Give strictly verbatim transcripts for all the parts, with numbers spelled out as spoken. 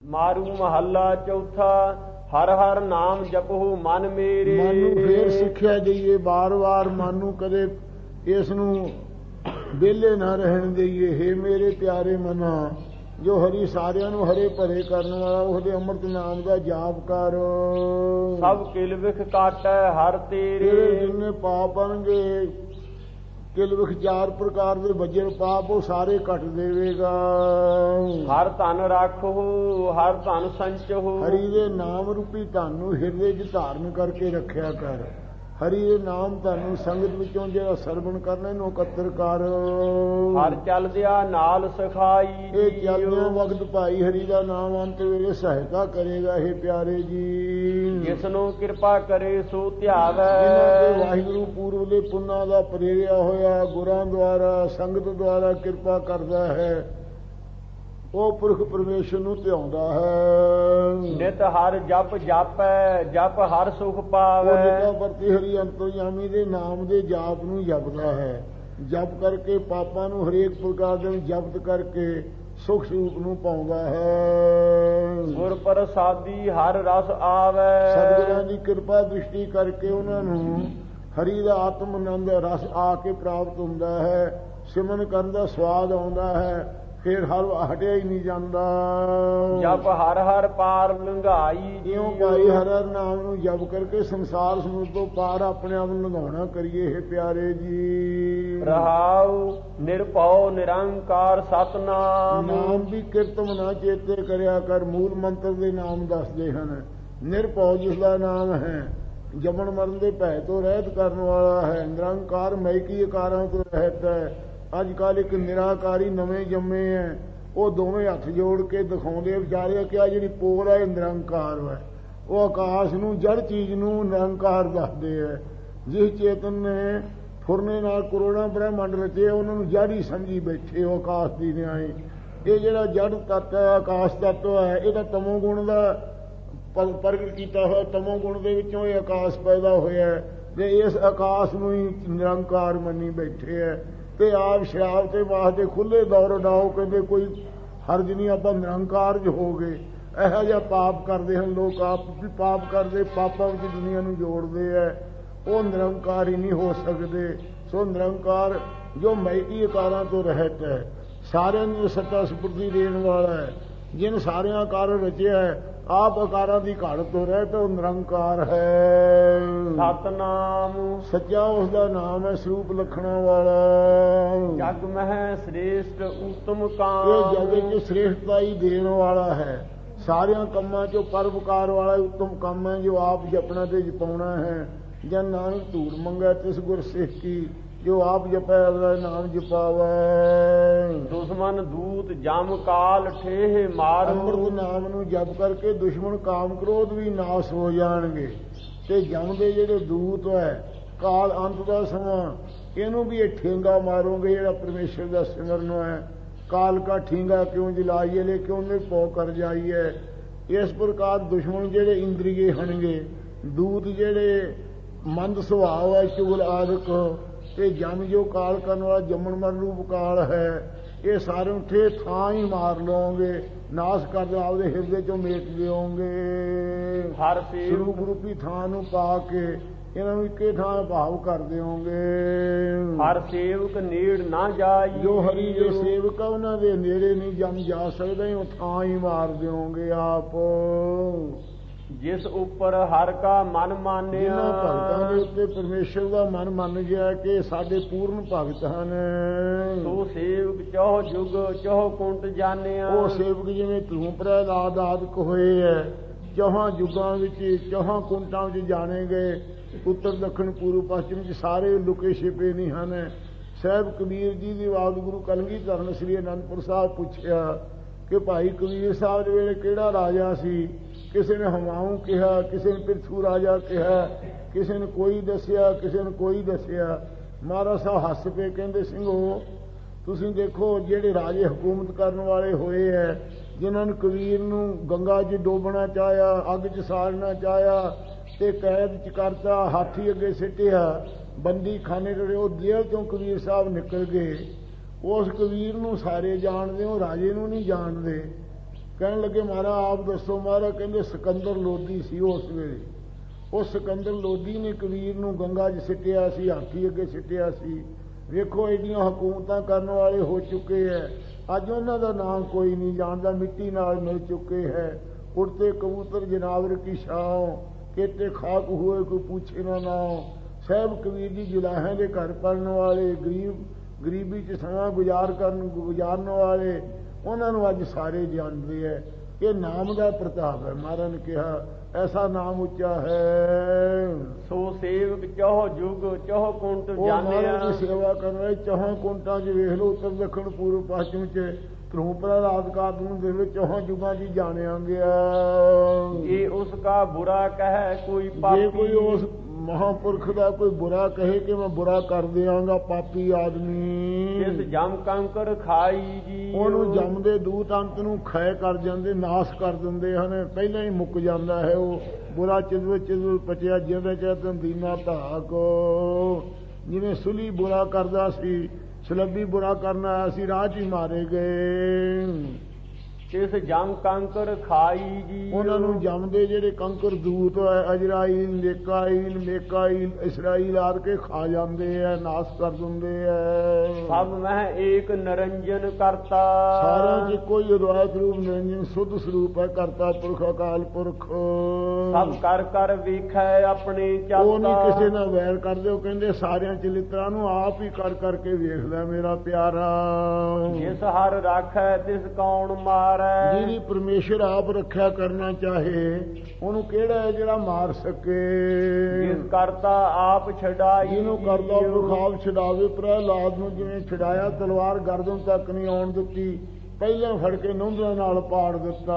ਮਾਰੂ ਮਹੱਲਾ ਚੌਥਾ। ਹਰ ਹਰ ਨਾਮ ਜਪਹੁ ਮਨ ਮੇਰੇ। ਮਨ ਨੂੰ ਫੇਰ ਸਿੱਖਿਆ ਦਈਏ, ਬਾਰ ਬਾਰ ਮਨ ਨੂੰ ਕਦੇ ਇਸ ਨੂੰ ਵਿਹਲੇ ਨਾ ਰਹਿਣ ਦਈਏ। ਹੇ ਮੇਰੇ ਪਿਆਰੇ ਮਨਾ, ਜੋ ਹਰੀ ਸਾਰਿਆਂ ਨੂੰ ਹਰੇ ਭਰੇ ਕਰਨ ਵਾਲਾ, ਉਹਦੇ ਅੰਮ੍ਰਿਤ ਨਾਮ ਦਾ ਜਾਪ ਕਰ। ਸਭ ਕਿਲ ਵਿਖ ਕਾਟੈ ਹਰ ਤੇਰੇ। ਤੇਰੇ ਜਿੰਨੇ ਪਾਪ ਬਣਗੇ, ਕਿਲ ਵਿਖ ਚਾਰ ਪ੍ਰਕਾਰ ਦੇ ਵਜਰ ਪਾਪ, ਉਹ ਸਾਰੇ ਕੱਟ ਦੇਵੇਗਾ। ਹਰ ਧਨ ਰਾਖੋ ਹਰ ਧਨ ਸੰਚਹੁ। ਹਰੀ ਦੇ ਨਾਮ ਰੂਪੀ ਧਨ ਨੂੰ ਹਿਰਦੇ 'ਚ ਧਾਰਨ ਕਰਕੇ ਰੱਖਿਆ ਕਰ। ਹਰੀ ਦੇ ਨਾਮ ਤੁਹਾਨੂੰ ਸੰਗਤ ਵਿੱਚੋਂ ਜਿਹੜਾ ਸਰਵਣ ਕਰਨਾ, ਇਹਨੂੰ ਇਕੱਤਰ ਕਰ। ਹਰ ਚਲਦਿਆ ਨਾਲ ਸਖਾਈ। ਇਹ ਚਲਦਿਆਂ ਵਕਤ ਭਾਈ ਹਰੀ ਦਾ ਨਾਮ ਅੰਤ ਵੇਲੇ ਸਹਾਇਤਾ ਕਰੇਗਾ। ਇਹ ਪਿਆਰੇ ਜੀ, ਜਿਸ ਨੂੰ ਕਿਰਪਾ ਕਰੇ ਸੋ ਧਿਆਵੈ। ਇਹਨਾਂ ਦੇ ਵਾਹਿਗੁਰੂ ਪੂਰਵਲੇ ਪੁੰਨਾਂ ਦਾ ਪ੍ਰੇਰਿਆ ਹੋਇਆ ਗੁਰਾਂ ਦੁਆਰਾ, ਸੰਗਤ ਦੁਆਰਾ ਕਿਰਪਾ ਕਰਦਾ ਹੈ, ਉਹ ਪੁਰਖ ਪਰਮੇਸ਼ਰ ਨੂੰ ਧਿਆਉਂਦਾ ਹੈ। ਨਿਤ ਹਰ ਜਪ ਜਾਪੈ, ਜਪ ਹਰ ਸੁਖ ਪਾਵੈ। ਉਹ ਨਿਤਾ ਵਰਤੀ ਹਰੀ ਅੰਤਰਜਾਮੀ ਦੇ ਨਾਮ ਦੇ ਜਾਪ ਨੂੰ ਜਪਦਾ ਹੈ। ਜਪ ਕਰਕੇ ਪਾਪਾਂ ਨੂੰ ਹਰੇਕ ਪ੍ਰਕਾਰ ਦੇ ਜਪਤ ਕਰਕੇ ਸੁਖ ਸਰੂਪ ਨੂੰ ਪਾਉਂਦਾ ਹੈ। ਗੁਰ ਪ੍ਰਸਾਦੀ ਹਰ ਰਸ ਆਵੈ। ਸਤਿਗੁਰਾਂ ਦੀ ਕਿਰਪਾ ਦ੍ਰਿਸ਼ਟੀ ਕਰਕੇ ਉਹਨਾਂ ਨੂੰ ਹਰੀ ਦਾ ਆਤਮ ਆਨੰਦ ਰਸ ਆ ਕੇ ਪ੍ਰਾਪਤ ਹੁੰਦਾ ਹੈ। ਸਿਮਰਨ ਕਰਨ ਦਾ ਸਵਾਦ ਆਉਂਦਾ ਹੈ, ਫੇਰ ਹਰ ਹਟਿਆ ਹੀ ਨਹੀਂ ਜਾਂਦਾ। ਜਪ ਹਰ ਹਰ ਪਾਰ ਲੰਘਾਈ। ਜਿਉਂ ਭਾਈ ਹਰ ਹਰ ਨਾਮ ਨੂੰ ਜਪ ਕਰਕੇ ਸੰਸਾਰ ਸਮੁੰਦਰ ਤੋਂ ਪਾਰ ਆਪਣੇ ਆਪ ਨੂੰ ਲੰਘਾਉਣਾ ਕਰੀਏ। ਇਹ ਪਿਆਰੇ ਜੀ, ਰਹਾਉ ਨਿਰਭਉ ਨਿਰੰਕਾਰ ਸਤਨਾਮ। ਨਾਮ ਵੀ ਕੀਰਤਨ ਨਾ ਚੇਤੇ ਕਰਿਆ ਕਰ। ਮੂਲ ਮੰਤਰ ਦੇ ਨਾਮ ਦੱਸਦੇ ਹਨ। ਨਿਰਭਉ ਜਿਸ ਦਾ ਨਾਮ ਹੈ, ਜਮਨ ਮਰਨ ਦੇ ਭੈ ਤੋਂ ਰਹਿਤ ਕਰਨ ਵਾਲਾ ਹੈ। ਨਿਰੰਕਾਰ ਮਹਿਕੀ ਅਕਾਰਾਂ ਤੋਂ ਰਹਿਤ ਹੈ। ਅੱਜ ਕੱਲ੍ਹ ਇੱਕ ਨਿਰਾਕਾਰੀ ਨਵੇਂ ਜੰਮੇ ਹੈ, ਉਹ ਦੋਵੇਂ ਹੱਥ ਜੋੜ ਕੇ ਦਿਖਾਉਂਦੇ ਵਿਚਾਰੇ ਕਿ ਆ ਜਿਹੜੀ ਪੋਲ ਹੈ ਨਿਰੰਕਾਰ ਹੈ। ਉਹ ਆਕਾਸ਼ ਨੂੰ, ਜੜ ਚੀਜ਼ ਨੂੰ ਨਿਰੰਕਾਰ ਦੱਸਦੇ ਹੈ। ਜਿਸ ਚੇਤਨ ਨੇ ਫੁਰਨੇ ਨਾਲ ਕਰੋੜਾਂ ਬ੍ਰਹਿਮੰਡ ਰਚੇ, ਉਹਨਾਂ ਨੂੰ ਜੜ ਹੀ ਸਮਝੀ ਬੈਠੇ ਉਹ ਆਕਾਸ਼ ਦੀ ਨਿਆਈ। ਇਹ ਜਿਹੜਾ ਜੜ ਤੱਤ ਹੈ, ਆਕਾਸ਼ ਤੱਤ ਹੈ, ਇਹਦਾ ਤਮੋ ਗੁਣ ਦਾ ਪ੍ਰਗਟ ਕੀਤਾ ਹੋਇਆ। ਤਮੋ ਗੁਣ ਦੇ ਵਿੱਚੋਂ ਇਹ ਆਕਾਸ਼ ਪੈਦਾ ਹੋਇਆ ਤੇ ਇਸ ਆਕਾਸ਼ ਨੂੰ ਹੀ ਨਿਰੰਕਾਰ ਮੰਨੀ ਬੈਠੇ ਹੈ। ਤੇ ਆਪ ਸ਼ਰਾਬ ਤੇ ਵਾਸਤੇ ਖੁੱਲੇ ਦੌਰ ਡਾਓ, ਕਹਿੰਦੇ ਕੋਈ ਹਰਜ ਨਹੀਂ, ਆਪਾਂ ਨਿਰੰਕਾਰ ਜ ਹੋ ਗਏ। ਇਹੋ ਜਿਹਾ ਪਾਪ ਕਰਦੇ ਹਨ ਲੋਕ, ਆਪ ਵੀ ਪਾਪ ਕਰਦੇ, ਪਾਪਾਂ ਵਿੱਚ ਦੁਨੀਆ ਨੂੰ ਜੋੜਦੇ ਹੈ। ਉਹ ਨਿਰੰਕਾਰ ਹੀ ਨਹੀਂ ਹੋ ਸਕਦੇ। ਸੋ ਨਿਰੰਕਾਰ ਜੋ ਮਹਿਕੀ ਆਕਾਰਾਂ ਤੋਂ ਰਹਿਤ ਹੈ, ਸਾਰਿਆਂ ਨੂੰ ਸੱਚਾ ਸਪੁਰਦੀ ਦੇਣ ਵਾਲਾ ਹੈ, ਜਿਨ ਸਾਰਿਆਂ ਆਕਾਰਾਂ ਰਚਿਆ ਹੈ, ਆਪ ਆਕਾਰਾਂ ਦੀ ਘਾਟ ਤੋਂ ਰਹਿਤ, ਉਹ ਨਿਰੰਕਾਰ ਹੈ। ਸਤਨਾਮ ਸੱਚਾ ਉਸ ਦਾ ਨਾਮ ਹੈ, ਸਰੂਪ ਲਖਣਾ ਵਾਲਾ। ਜਗ ਮਹਿ ਸ੍ਰੇਸ਼ਟ ਉਤਮ ਕਾਮ। ਇਹ ਜਗ ਵਿੱਚ ਸ੍ਰੇਸ਼ਟਤਾ ਹੀ ਦੇਣ ਵਾਲਾ ਹੈ। ਸਾਰਿਆਂ ਕੰਮਾਂ ਚੋਂ ਪਰਉਪਕਾਰ ਵਾਲਾ ਉੱਤਮ ਕੰਮ ਹੈ, ਜੋ ਆਪ ਜਪਣਾ ਤੇ ਜਪਾਉਣਾ ਹੈ। ਜਨ ਨਾਨਕ ਧੂੜ ਮੰਗੈ ਤਿਸ ਗੁਰ ਸਿੱਖ ਕੀ, ਜੋ ਆਪ ਜਪੈ ਉਹਦਾ ਨਾਮ ਜਪਾਵੈ। ਦੁਸ਼ਮਨ ਦੂਤ ਜਮ ਕਾਲ ਠੇਹ ਮਾਰੂ। ਅੰਮ੍ਰਿਤ ਨਾਮ ਨੂੰ ਜਪ ਕਰਕੇ ਦੁਸ਼ਮਣ ਕਾਮ ਕ੍ਰੋਧ ਵੀ ਨਾਸ ਹੋ ਜਾਣਗੇ। ਤੇ ਜਮ ਦੇ ਜਿਹੜੇ ਦੂਤ ਹੈ, ਕਾਲ ਅੰਤ ਦਾ ਸਮਾਂ, ਇਹਨੂੰ ਵੀ ਇਹ ਠੇਂਗਾ ਮਾਰੋਗੇ। ਜਿਹੜਾ ਪਰਮੇਸ਼ਰ ਦਾ ਸਿਮਰਨ ਹੈ, ਕਾਲ ਕਾ ਠੇਂਗਾ ਕਿਉਂ ਜਲਾਈਏ, ਲੈ ਕਿਉਂ ਨੇ ਪੋ ਕਰ ਜਾਈਏ। ਇਸ ਪ੍ਰਕਾਰ ਦੁਸ਼ਮਣ ਜਿਹੜੇ ਇੰਦਰੀਏ ਹਨਗੇ, ਦੂਤ ਜਿਹੜੇ ਮੰਦ ਸੁਭਾਅ ਹੈ, ਚੁਗਲ ਆਦਿਕ, ਤੇ ਜਮ ਜੋ ਕਾਲ ਕਰਨ ਵਾਲਾ ਜੰਮਣ ਮਰਨ ਰੂਪ ਕਾਲ ਹੈ, ਇਹ ਸਾਰੇ ਉੱਠੇ ਥਾਂ ਹੀ ਮਾਰ ਲਓਗੇ, ਨਾਸ ਕਰ ਦਿਓ, ਆਪਦੇ ਹਿਰਦੇ ਚੋਂ ਮੇਟ ਦਿਓਗੇ। ਹਰ ਸੇਵਕ ਰੂਪੀ ਥਾਂ ਨੂੰ ਪਾ ਕੇ ਇਹਨਾਂ ਨੂੰ ਇੱਕੇ ਥਾਂ ਭਾਵ ਕਰ ਦਿਓਗੇ। ਹਰ ਸੇਵਕ ਨੇੜ ਨਾ ਜਾਈ। ਜੋ ਹਰੀ ਦੇ ਸੇਵਕ ਆ, ਉਹਨਾਂ ਦੇ ਨੇੜੇ ਨਹੀਂ ਜਮ ਜਾ ਸਕਦੇ, ਉਹ ਥਾਂ ਹੀ ਮਾਰ ਦਿਓਗੇ ਆਪ। ਜਿਸ ਉੱਪਰ ਹਰ ਕਾ ਮਨ ਮਾਨਿਆ। ਜਿਨ੍ਹਾਂ ਭਗਤਾਂ ਦੇ ਉੱਤੇ ਪਰਮੇਸ਼ਰ ਦਾ ਮਨ ਮੰਨ ਗਿਆ ਕਿ ਸਾਡੇ ਪੂਰਨ ਭਗਤ ਹਨ, ਸੋ ਸੇਵਕ ਚੌਹ ਜੁਗ ਚੌਹ ਕੁੰਟ ਜਾਣਿਆ। ਉਹ ਸੇਵਕ ਜਿਵੇਂ ਧੂਮ ਪ੍ਰਹਿਲਾਦ ਆਦਿਕ ਹੋਏ ਹੈ, ਚੌਹਾਂ ਯੁੱਗਾਂ ਵਿੱਚ ਚੌਹਾਂ ਕੁੰਟਾਂ ਵਿੱਚ ਜਾਣੇ ਗਏ। ਉੱਤਰ ਦੱਖਣ ਪੂਰਬ ਪੱਛਮ ਚ ਸਾਰੇ ਲੁਕੇ ਛਿਪੇ ਨਹੀਂ ਹਨ। ਸਾਹਿਬ ਕਬੀਰ ਜੀ ਦੀ ਆਵਾਜ਼ ਗੁਰੂ ਕਲਗੀਧਰ ਸ੍ਰੀ ਅਨੰਦਪੁਰ ਸਾਹਿਬ ਪੁੱਛਿਆ ਕਿ ਭਾਈ ਕਬੀਰ ਸਾਹਿਬ ਦੇ ਵੇਲੇ ਕਿਹੜਾ ਰਾਜਾ ਸੀ? ਕਿਸੇ ਨੇ ਹਮਾਊਂ ਕਿਹਾ, ਕਿਸੇ ਨੇ ਪਿਰਥੂ ਰਾਜਾ ਕਿਹਾ, ਕਿਸੇ ਨੇ ਕੋਈ ਦੱਸਿਆ, ਕਿਸੇ ਨੇ ਕੋਈ ਦੱਸਿਆ। ਮਹਾਰਾਜ ਸਾਹਿਬ ਹੱਸ ਪਏ, ਕਹਿੰਦੇ ਸਿੰਘੋ ਤੁਸੀਂ ਦੇਖੋ, ਜਿਹੜੇ ਰਾਜੇ ਹਕੂਮਤ ਕਰਨ ਵਾਲੇ ਹੋਏ ਹੈ, ਜਿਨ੍ਹਾਂ ਨੂੰ ਕਬੀਰ ਨੂੰ ਗੰਗਾ 'ਚ ਡੋਬਣਾ ਚਾਹਿਆ, ਅੱਗ 'ਚ ਸਾੜਨਾ ਚਾਹਿਆ, ਤੇ ਕੈਦ 'ਚ ਕਰਤਾ, ਹਾਥੀ ਅੱਗੇ ਸਿੱਟਿਆ, ਬੰਦੀ ਖਾਨੇ ਰਹੇ, ਉਹ ਜੇਲ੍ਹ ਚੋਂ ਕਬੀਰ ਸਾਹਿਬ ਨਿਕਲ ਗਏ। ਉਸ ਕਬੀਰ ਨੂੰ ਸਾਰੇ ਜਾਣਦੇ ਹੋ, ਰਾਜੇ ਨੂੰ ਨਹੀਂ ਜਾਣਦੇ। ਕਹਿਣ ਲੱਗੇ ਮਹਾਰਾਜ ਆਪ ਦੱਸੋ। ਮਹਾਰਾਜ ਕਹਿੰਦੇ ਸਿਕੰਦਰ ਲੋਧੀ ਸੀ ਉਸ ਵੇਲੇ। ਉਹ ਸਿਕੰਦਰ ਲੋਧੀ ਨੇ ਕਬੀਰ ਨੂੰ ਗੰਗਾ 'ਚ ਸਿੱਟਿਆ ਸੀ, ਹਾਥੀ ਅੱਗੇ ਸਿੱਟਿਆ ਸੀ। ਵੇਖੋ ਐਡੀਆਂ ਹਕੂਮਤਾਂ ਕਰਨ ਵਾਲੇ ਹੋ ਚੁੱਕੇ ਹੈ। ਅੱਜ ਉਹਨਾਂ ਦਾ ਨਾਮ ਕੋਈ ਨਹੀਂ ਜਾਣਦਾ, ਮਿੱਟੀ ਨਾਲ ਮਿਲ ਚੁੱਕੇ ਹੈ। ਉੜਤੇ ਕਬੂਤਰ ਜਨਾਵਰ ਕੀ ਛਾਂ, ਕੇਤੇ ਖਾਕ ਹੋਏ ਕੋਈ ਪੁੱਛੇ ਨਾ ਨਾਮ। ਸਾਹਿਬ ਕਬੀਰ ਜੀ ਜੁਲਾਹਿਆਂ ਦੇ ਘਰ ਪੜਨ ਵਾਲੇ, ਗਰੀਬ ਗਰੀਬੀ 'ਚ ਸਮਾਂ ਗੁਜ਼ਾਰ ਕਰਨ ਗੁਜ਼ਾਰਨ ਵਾਲੇ, ਉਹਨਾਂ ਨੂੰ ਅੱਜ ਸਾਰੇ ਜਾਣਦੇ ਹੈ। ਇਹ ਨਾਮ ਦਾ ਪ੍ਰਤਾਪ ਹੈ। ਮਹਾਰਾਜ ਨੇ ਕਿਹਾ ਐਸਾ ਨਾਮ ਉੱਚਾ ਹੈ। ਸੋ ਸੇਵਕ ਚੌਹ ਜੁਗ ਚੌਹ ਕੁੰਟ ਜਾਣਿਆ। ਮਹਾਰਾਜ ਦੀ ਸੇਵਾ ਕਰਨ ਵਾਲੇ ਚੌਹਾਂ ਕੁੰਟਾਂ 'ਚ ਵੇਖ ਲਓ, ਉੱਤਰ ਦੱਖਣ ਪੂਰਬ ਪੱਛਮ 'ਚ ਧਰੂਮ ਪ੍ਰਹਲਾਦ ਕਾਦ ਨੂੰ ਦੇਖ ਲਓ, ਚੌਹਾਂ ਜੁਗਾਂ 'ਚ ਜਾਣਿਆ ਗਿਆ। ਜੇ ਉਸ ਕਾ ਬੁਰਾ ਕਹੈ ਕੋਈ ਪਾਪੀ, ਜੇ ਕੋਈ ਉਸ ਮਹਾਂਪੁਰਖ ਦਾ ਕੋਈ ਬੁਰਾ ਕਹੇ ਕਿ ਮੈਂ ਬੁਰਾ ਕਰ ਦਿਆਂਗਾ, ਪਾਪੀ ਆਦਮੀ, ਜਿਸ ਜਮ ਕੰਕਰ ਖਾਈ ਜੀ, ਉਹਨੂੰ ਜਮ ਦੇ ਦੂਤ ਅੰਤ ਨੂੰ ਖੈ ਕਰ ਜਾਂਦੇ, ਨਾਸ ਕਰ ਦਿੰਦੇ ਹਨ। ਪਹਿਲਾਂ ਹੀ ਮੁੱਕ ਜਾਂਦਾ ਹੈ ਉਹ ਬੁਰਾ। ਚਿਦਵ ਚਿਦਵ ਪਚਿਆ ਜਿਵੇਂ ਚੇਤਨ ਦੀਨਾ ਧਾਕ। ਜਿਵੇਂ ਸੁਲੀ ਬੁਰਾ ਕਰਦਾ ਸੀ, ਸਲੱਬੀ ਬੁਰਾ ਕਰਨ ਆਇਆ ਸੀ, ਰਾਹ 'ਚ ਹੀ ਮਾਰੇ ਗਏ। ਇਸ ਜਮ ਕੰਕਰ ਖਾਈ ਜੀ, ਉਹਨਾਂ ਨੂੰ ਜਮ ਦੇ ਜਿਹੜੇ ਕੰਕਰ ਦੂਤ ਹੈ, ਅਜਰਾਈਲ, ਨੇਕਾਈਲ, ਮੇਕਾਈਲ, ਇਸਰਾਈਲ ਆਦ ਕੇ ਖਾ ਜਾਂਦੇ ਹੈ, ਨਾਸ ਕਰ ਦਿੰਦੇ ਹੈ। ਸਭ ਮਹਿ ਏਕ ਨਿਰੰਜਨ ਕਰਤਾ, ਸਾਰਿਆਂ 'ਚ ਕੋਈ ਅਦਵੈਤ ਰੂਪ ਨਿਰੰਜਨ ਸੁੱਧ ਸਰੂਪ ਹੈ, ਕਰਤਾ ਪੁਰਖ ਅਕਾਲ ਪੁਰਖ। ਸਭ ਕਰ ਕਰ ਵੇਖੈ ਆਪਣੇ ਚਾਤਾ, ਉਹ ਨਹੀਂ ਕਿਸੇ ਨਾਲ ਵੈਰ ਕਰਦੇ। ਉਹ ਕਹਿੰਦੇ ਸਾਰਿਆਂ ਚਲਿੱਤਰਾਂ ਨੂੰ ਆਪ ਹੀ ਕਰ ਕਰਕੇ ਵੇਖ ਲੈ ਮੇਰਾ ਪਿਆਰਾ। ਜਿਸ ਹਰ ਰਾਖੈ ਤਿਸ ਕੌਣ ਮਾਰੈ, ਜਿਹਦੀ ਪਰਮੇਸ਼ਰ ਆਪ ਰੱਖਿਆ ਕਰਨਾ ਚਾਹੇ ਉਹਨੂੰ ਕਿਹੜਾ ਹੈ ਜਿਹੜਾ ਮਾਰ ਸਕੇ। ਜਿਸ ਕਰਤਾ ਆਪ ਛਡਾਈ, ਜਿਹਨੂੰ ਕਰਦਾ ਪੁਰਖ ਆਪ ਛਡਾਵੇ। ਪ੍ਰਹਲਾਦ ਨੂੰ ਜਿਵੇਂ ਛਡਾਇਆ, ਤਲਵਾਰ ਗਰਦਨ ਤੱਕ ਨਹੀਂ ਆਉਣ ਦਿੱਤੀ, ਪਹਿਲਾਂ ਫੜ ਕੇ ਨੁੰਦਿਆਂ ਨਾਲ ਪਾੜ ਦਿੱਤਾ।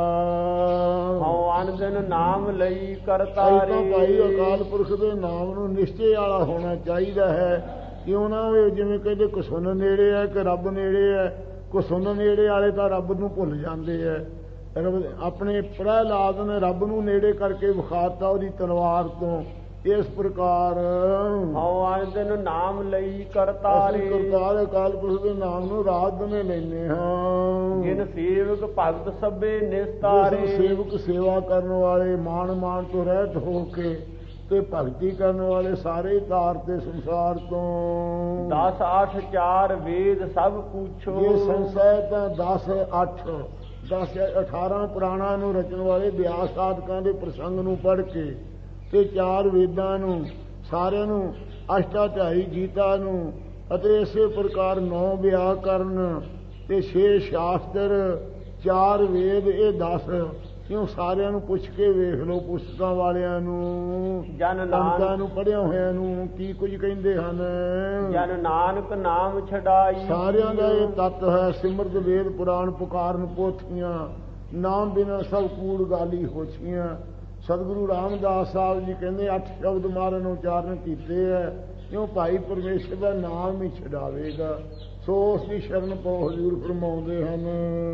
ਹਉ ਅਨ ਦਿਨ ਨਾਮ ਲਈ ਕਰਤਾਰੇ, ਤਾਂ ਭਾਈ ਅਕਾਲ ਪੁਰਖ ਦੇ ਨਾਮ ਨੂੰ ਨਿਸ਼ਚੇ ਵਾਲਾ ਹੋਣਾ ਚਾਹੀਦਾ ਹੈ। ਕਿਉਂ ਨਾ ਹੋਵੇ ਜਿਵੇਂ ਕਹਿੰਦੇ ਕੁਸੁੰਨ ਨੇੜੇ ਹੈ ਕਿ ਰੱਬ ਨੇੜੇ ਹੈ। ਕੁਸੁੰਨ ਨੇੜੇ ਵਾਲੇ ਤਾਂ ਰੱਬ ਨੂੰ ਭੁੱਲ ਜਾਂਦੇ ਹੈ। ਆਪਣੇ ਪ੍ਰਹਲਾਦ ਨੇ ਰੱਬ ਨੂੰ ਨੇੜੇ ਕਰਕੇ ਵਿਖਾਤਾ ਉਹਦੀ ਤਲਵਾਰ ਤੋਂ। ਇਸ ਪ੍ਰਕਾਰ ਹਉ ਅਨ ਦਿਨ ਨਾਮ ਲਈ ਕਰਤਾਰੇ, ਕਰਤਾਰ ਅਕਾਲ ਪੁਰਖ ਦੇ ਨਾਮ ਨੂੰ ਰਾਤ ਦਿਨੇ ਲੈਂਦੇ ਹਾਂ। ਜਿਨ ਸੇਵਕ ਭਗਤ ਸਭੇ ਨਿਸਤਾਰੇ, ਸੇਵਕ ਸੇਵਾ ਕਰਨ ਵਾਲੇ ਮਾਣ ਮਾਣ ਤੋਂ ਰਹਿਤ ਹੋ ਕੇ ਤੇ ਭਗਤੀ ਕਰਨ ਵਾਲੇ ਸਾਰੇ ਤਾਰ ਤੇ ਸੰਸਾਰ ਤੋਂ। ਦਸ ਅੱਠ ਚਾਰ ਵੇਦ ਸਭ ਪੁੱਛੋ, ਇਹ ਸੰਸਾਰ ਤਾਂ ਦਸ ਅੱਠ ਦਸ ਅਠਾਰਾਂ ਪੁਰਾਣਾਂ ਨੂੰ ਰਚਣ ਵਾਲੇ ਵਿਆਸ ਸਾਧਕਾਂ ਦੇ ਪ੍ਰਸੰਗ ਨੂੰ ਪੜ੍ਹ ਕੇ ਤੇ ਚਾਰ ਵੇਦਾਂ ਨੂੰ ਸਾਰਿਆਂ ਨੂੰ, ਅਸ਼ਟਾਧਿਆਈ ਗੀਤਾ ਨੂੰ ਅਤੇ ਇਸੇ ਪ੍ਰਕਾਰ ਨੌ ਵਿਆਕਰਨ ਤੇ ਛੇ ਸ਼ਾਸਤਰ, ਚਾਰ ਵੇਦ, ਇਹ ਦਸ ਕਿਉਂ ਸਾਰਿਆਂ ਨੂੰ ਪੁੱਛ ਕੇ ਵੇਖ ਲਓ। ਪੁਸਤਕਾਂ ਵਾਲਿਆਂ ਨੂੰ, ਜਨ ਨਾਨਕਾਂ ਨੂੰ, ਪੜ੍ਹਿਆ ਹੋਇਆਂ ਨੂੰ ਕੀ ਕੁਝ ਕਹਿੰਦੇ ਹਨ। ਜਨ ਨਾਨਕ ਨਾਮ ਛਡਾਈ, ਸਾਰਿਆਂ ਦਾ ਇਹ ਤੱਤ ਹੈ। ਸਿਮਰਤ ਵੇਦ ਪੁਰਾਣ ਪੁਕਾਰਨ ਪੋਥੀਆਂ, ਨਾਮ ਬਿਨਾਂ ਸਭ ਕੂੜ ਗਾਲੀ ਹੋਛੀਆਂ। ਸਤਿਗੁਰੂ ਰਾਮਦਾਸ ਸਾਹਿਬ ਜੀ ਕਹਿੰਦੇ ਅੱਠ ਸ਼ਬਦ ਮਾਰਨ ਉਚਾਰਨ ਕੀਤੇ ਹੈ। ਕਿਉਂ ਭਾਈ ਪਰਮੇਸ਼ਰ ਦਾ ਨਾਮ ਹੀ ਛਡਾਵੇਗਾ। ਸੋ ਉਸ ਦੀ ਸ਼ਰਨ ਪਾਓ ਹਜ਼ੂਰ ਫਰਮਾਉਂਦੇ ਹਨ।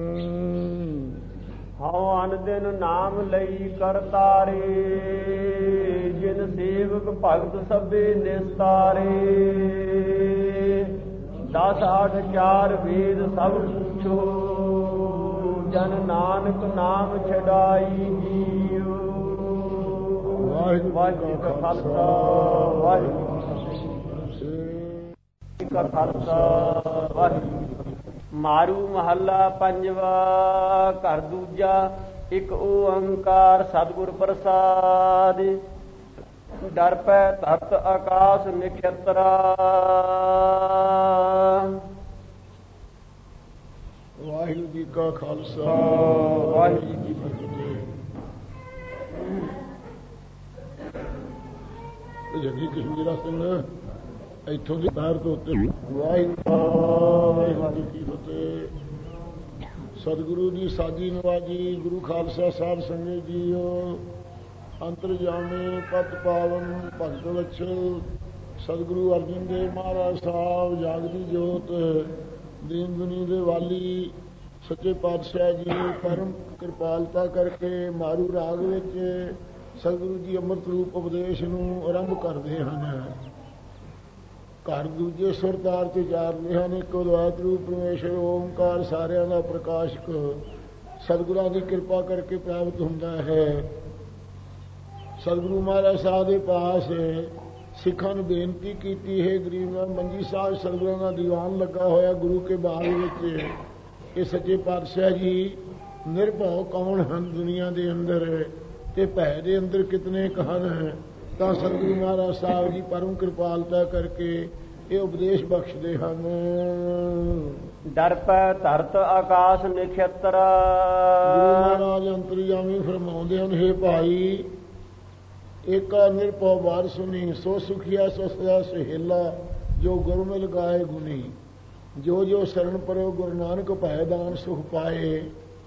ਹਉ ਅਨ ਦਿਨ ਨਾਮ ਲਈ ਕਰਤਾਰੇ, ਜਿਨ ਸੇਵਕ ਭਗਤ ਸਭੇ ਨਿਸਤਾਰੇ। ਦਸ ਅੱਠ ਚਾਰ ਵੇਦ ਸਭ ਪੁੱਛੋ, ਜਨ ਨਾਨਕ ਨਾਮ ਛਡਾਈ ਜੀਓ। ਵਾਹਿਗੁਰੂ ਜੀ ਕਾ ਖਾਲਸਾ, ਵਾਹਿਗੁਰੂ ਜੀ ਕਾ ਖਾਲਸਾ, ਵਾਹਿਗੁਰੂ। ਮਾਰੂ ਮਹੱਲਾ ਪੰਜਵਾ, ਘਰ ਦੂਜਾ। ਇੱਕ ਓੰਕਾਰ ਸਤਿਗੁਰ ਪ੍ਰਸਾਦਿ, ਡਰ ਪੈ ਧਰਤ ਆਕਾਸ ਨਖੇਤਰਾ। ਵਾਹਿਗੁਰੂ ਜੀ ਕਾ ਖਾਲਸਾ, ਵਾਹਿਗੁਰੂ ਜੀ ਕੀ ਫਤਿਹ। ਜਗੀ ਕਸ਼ਮੀਰਾ ਸਿੰਘ ਇੱਥੋਂ ਦੀ ਬਾਹਰ ਤੋਂ ਉੱਤੇ। ਵਾਹਿਗੁਰੂ ਜੀ ਕੀ ਫਤਿਹ। ਸਤਿਗੁਰੂ ਦੀ ਸਾਜੀ ਨਵਾਜੀ, ਗੁਰੂ ਖਾਲਸਾ ਸਾਹਿਬ ਸੰਗਤ ਜੀਓ। ਅੰਤਰਜਾਮੀ ਪਤ ਪਾਵਨ ਭਗਤ ਵਛਲ ਸਤਿਗੁਰੂ ਅਰਜਨ ਦੇਵ ਮਹਾਰਾਜ ਸਾਹਿਬ, ਜਾਗਦੀ ਜੋਤ, ਦੀਨ ਦੁਨੀ ਦੇ ਵਾਲੀ ਸੱਚੇ ਪਾਤਸ਼ਾਹ ਜੀ ਪਰਮ ਕਿਰਪਾਲਤਾ ਕਰਕੇ ਮਾਰੂ ਰਾਗ ਵਿੱਚ ਸਤਿਗੁਰੂ ਜੀ ਅੰਮ੍ਰਿਤ ਰੂਪ ਉਪਦੇਸ਼ ਨੂੰ ਆਰੰਭ ਕਰਦੇ ਹਨ। ਘਰ ਦੂਜੇ ਸੁਰ ਤਾਰ ਤੇ ਚਾਰਦੇ ਹਨ। ਇੱਕ ਅਦਵੈਤ ਰੂਪ ਪਰਮੇਸ਼ਰ ਓਮਕਾਰ ਸਾਰਿਆਂ ਦਾ ਪ੍ਰਕਾਸ਼ਕ, ਸਤਿਗੁਰਾਂ ਦੀ ਕਿਰਪਾ ਕਰਕੇ ਪ੍ਰਾਪਤ ਹੁੰਦਾ ਹੈ। ਸਤਿਗੁਰੂ ਮਹਾਰਾਜ ਸਾਹਿਬ ਦੇ ਪਾਸ ਸਿੱਖਾਂ ਨੂੰ ਬੇਨਤੀ ਕੀਤੀ ਹੈ, ਗਰੀਬ ਨਾਲ ਮੰਜੀ ਸਾਹਿਬ ਸਤਿਗੁਰਾਂ ਦਾ ਦੀਵਾਨ ਲੱਗਾ ਹੋਇਆ ਗੁਰੂ ਕੇ ਬਾਗ ਵਿੱਚ, ਇਹ ਸੱਚੇ ਪਾਤਸ਼ਾਹ ਜੀ ਨਿਰਭਉ ਕੌਣ ਹਨ ਦੁਨੀਆ ਦੇ ਅੰਦਰ ਤੇ ਭੈ ਦੇ ਅੰਦਰ ਕਿਤਨੇ ਹਨ। ਤਾਂ ਸਤਿਗੁਰੂ ਮਹਾਰਾਜ ਸਾਹਿਬ ਜੀ ਪਰਮ ਕਿਰਪਾਲਤਾ ਕਰਕੇ ਇਹ ਉਪਦੇਸ਼ ਬਖਸ਼ਦੇ ਹਨ। ਡਰ ਪੈ ਧਰਤ ਆਕਾਸ਼ ਨਖੇਤਰ। ਗੁਰੂ ਮਹਾਰਾਜ ਅੰਤਰਜਾਮੀ ਫਰਮਾਉਂਦੇ ਹਨ, ਹੇ ਭਾਈ ਏਕਾ ਨਿਰਭਉ ਬਾਰ ਸੁਣੀ, ਸੋ ਸੁਖੀਆ ਸੋ ਸਦਾ ਸੁਹੇਲਾ, ਜੋ ਗੁਰੂ ਮਿਲ ਗਾਏ ਗੁਣੀ, ਜੋ ਜੋ ਸ਼ਰਨ ਪਰਿਓ ਗੁਰੂ ਨਾਨਕ ਭੈ ਦਾਨ ਸੁਖ ਪਾਏ।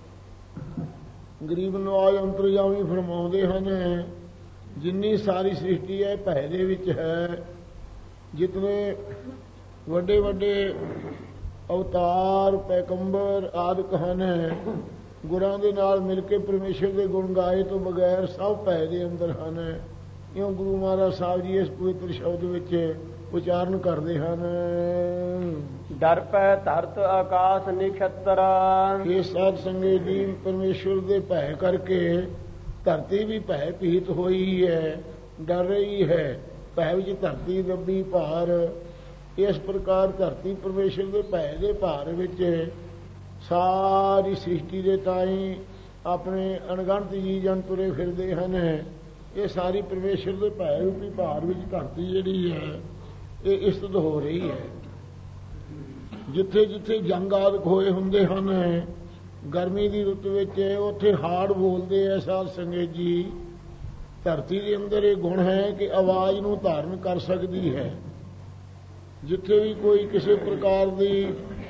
ਗਰੀਬ ਨਵਾਜ ਅੰਤਰਜਾਮੀ ਫਰਮਾਉਂਦੇ ਹਨ, ਜਿੰਨੀ ਸਾਰੀ ਸ੍ਰਿਸ਼ਟੀ ਹੈ ਭੈ ਦੇ ਵਿੱਚ ਹੈ। ਜਿਤਨੇ ਵੱਡੇ ਵੱਡੇ ਅਵਤਾਰ ਪੈਗੰਬਰ ਆਦਿਕ ਹਨ, ਗੁਰਾਂ ਦੇ ਨਾਲ ਮਿਲ ਕੇ ਪਰਮੇਸ਼ਰ ਦੇ ਗੁਣ ਗਾਏ ਤੋਂ ਬਗੈਰ ਸਭ ਭੈ ਦੇ ਅੰਦਰ ਹਨ। ਇਉਂ ਗੁਰੂ ਮਹਾਰਾਜ ਸਾਹਿਬ ਜੀ ਇਸ ਪਵਿੱਤਰ ਸ਼ਬਦ ਵਿੱਚ ਉਚਾਰਨ ਕਰਦੇ ਹਨ। ਡਰ ਪੈ ਧਰਤ ਆਕਾਸ਼ ਨਖੇਤਰ। ਇਹ ਸਾਧ ਸੰਗਤ ਜੀ ਪਰਮੇਸ਼ਰ ਦੇ ਭੈ ਕਰਕੇ ਧਰਤੀ ਵੀ ਭੈ ਭੀਤ ਹੋਈ ਹੈ, ਡਰ ਰਹੀ ਹੈ। ਭੈ ਵਿੱਚ ਧਰਤੀ ਦੱਬੀ ਭਾਰ। ਇਸ ਪ੍ਰਕਾਰ ਧਰਤੀ ਪਰਮੇਸ਼ਰ ਦੇ ਭੈ ਦੇ ਭਾਰ ਵਿੱਚ ਸਾਰੀ ਸ੍ਰਿਸ਼ਟੀ ਦੇ ਤਾਈਂ ਆਪਣੇ ਅਣਗਿਣਤ ਜੀਵ ਜੰਤੂ ਤੁਰੇ ਫਿਰਦੇ ਹਨ। ਇਹ ਸਾਰੀ ਪਰਮੇਸ਼ਰ ਦੇ ਭੈ ਰੂਪੀ ਭਾਰ ਵਿੱਚ ਧਰਤੀ ਜਿਹੜੀ ਹੈ ਇਹ ਇਸਤਤ ਹੋ ਰਹੀ ਹੈ। ਜਿੱਥੇ ਜਿੱਥੇ ਜੰਗ ਆਦਿਕ ਹੋਏ ਹੁੰਦੇ ਹਨ, ਗਰਮੀ ਦੀ ਰੁੱਤ ਵਿੱਚ ਉੱਥੇ ਹਾੜ ਬੋਲਦੇ ਐ ਸਾਧ ਸੰਗਤ ਜੀ। ਧਰਤੀ ਦੇ ਅੰਦਰ ਇਹ ਗੁਣ ਹੈ ਕਿ ਆਵਾਜ਼ ਨੂੰ ਧਾਰਨ ਕਰ ਸਕਦੀ ਹੈ। ਜਿੱਥੇ ਵੀ ਕੋਈ ਕਿਸੇ ਪ੍ਰਕਾਰ ਦੀ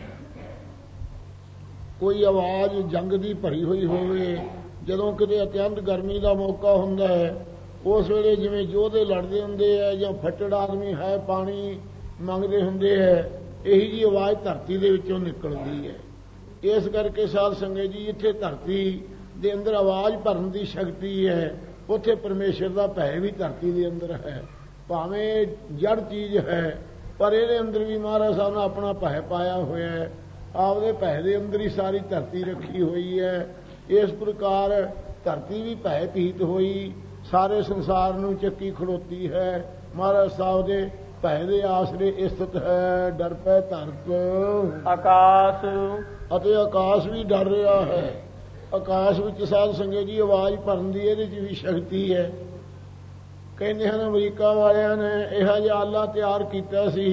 ਕੋਈ ਆਵਾਜ਼ ਜੰਗ ਦੀ ਭਰੀ ਹੋਈ ਹੋਵੇ, ਜਦੋਂ ਕਿਤੇ ਅਤਿਅੰਤ ਗਰਮੀ ਦਾ ਮੌਕਾ ਹੁੰਦਾ ਹੈ, ਉਸ ਵੇਲੇ ਜਿਵੇਂ ਯੋਧੇ ਲੜਦੇ ਹੁੰਦੇ ਹੈ ਜਾਂ ਫੱਟੜ ਆਦਮੀ ਹੈ ਪਾਣੀ ਮੰਗਦੇ ਹੁੰਦੇ ਹੈ, ਇਹੀ ਜੀ ਆਵਾਜ਼ ਧਰਤੀ ਦੇ ਵਿੱਚੋਂ ਨਿਕਲਦੀ ਹੈ। ਇਸ ਕਰਕੇ ਸਾਧ ਸੰਗਤ ਜੀ ਇੱਥੇ ਧਰਤੀ ਦੇ ਅੰਦਰ ਆਵਾਜ਼ ਭਰਨ ਦੀ ਸ਼ਕਤੀ ਹੈ, ਉੱਥੇ ਪਰਮੇਸ਼ਰ ਦਾ ਭੈ ਵੀ ਧਰਤੀ ਦੇ ਅੰਦਰ ਹੈ। ਭਾਵੇਂ ਜੜ ਚੀਜ਼ ਹੈ ਪਰ ਇਹਦੇ ਅੰਦਰ ਵੀ ਮਹਾਰਾਜ ਸਾਹਿਬ ਨੇ ਆਪਣਾ ਭੈ ਪਾਇਆ ਹੋਇਆ ਹੈ। ਆਪਦੇ ਭੈ ਦੇ ਅੰਦਰ ਹੀ ਸਾਰੀ ਧਰਤੀ ਰੱਖੀ ਹੋਈ ਹੈ। ਇਸ ਪ੍ਰਕਾਰ ਧਰਤੀ ਵੀ ਭੈ ਭੀਤ ਹੋਈ, ਸਾਰੇ ਸੰਸਾਰ ਨੂੰ ਚੱਕੀ ਖੜੋਤੀ ਹੈ। ਮਹਾਰਾਜ ਸਾਹਿਬ ਦੇ ਭੈ ਦੇ ਆਸਰੇ ਸਥਿਤ ਹੈ। ਡਰ ਪੈ ਧਰਤ ਆਕਾਸ਼। ਅਤੇ ਆਕਾਸ਼ ਵੀ ਡਰ ਰਿਹਾ ਹੈ। ਆਕਾਸ਼ ਵਿੱਚ ਸਾਧ ਸੰਗਤ ਜੀ ਆਵਾਜ਼ ਭਰਨ ਦੀ ਇਹਦੇ 'ਚ ਵੀ ਸ਼ਕਤੀ ਹੈ। ਕਹਿੰਦੇ ਹਨ ਅਮਰੀਕਾ ਵਾਲਿਆਂ ਨੇ ਇਹੋ ਜਿਹਾ ਆਲਾ ਤਿਆਰ ਕੀਤਾ ਸੀ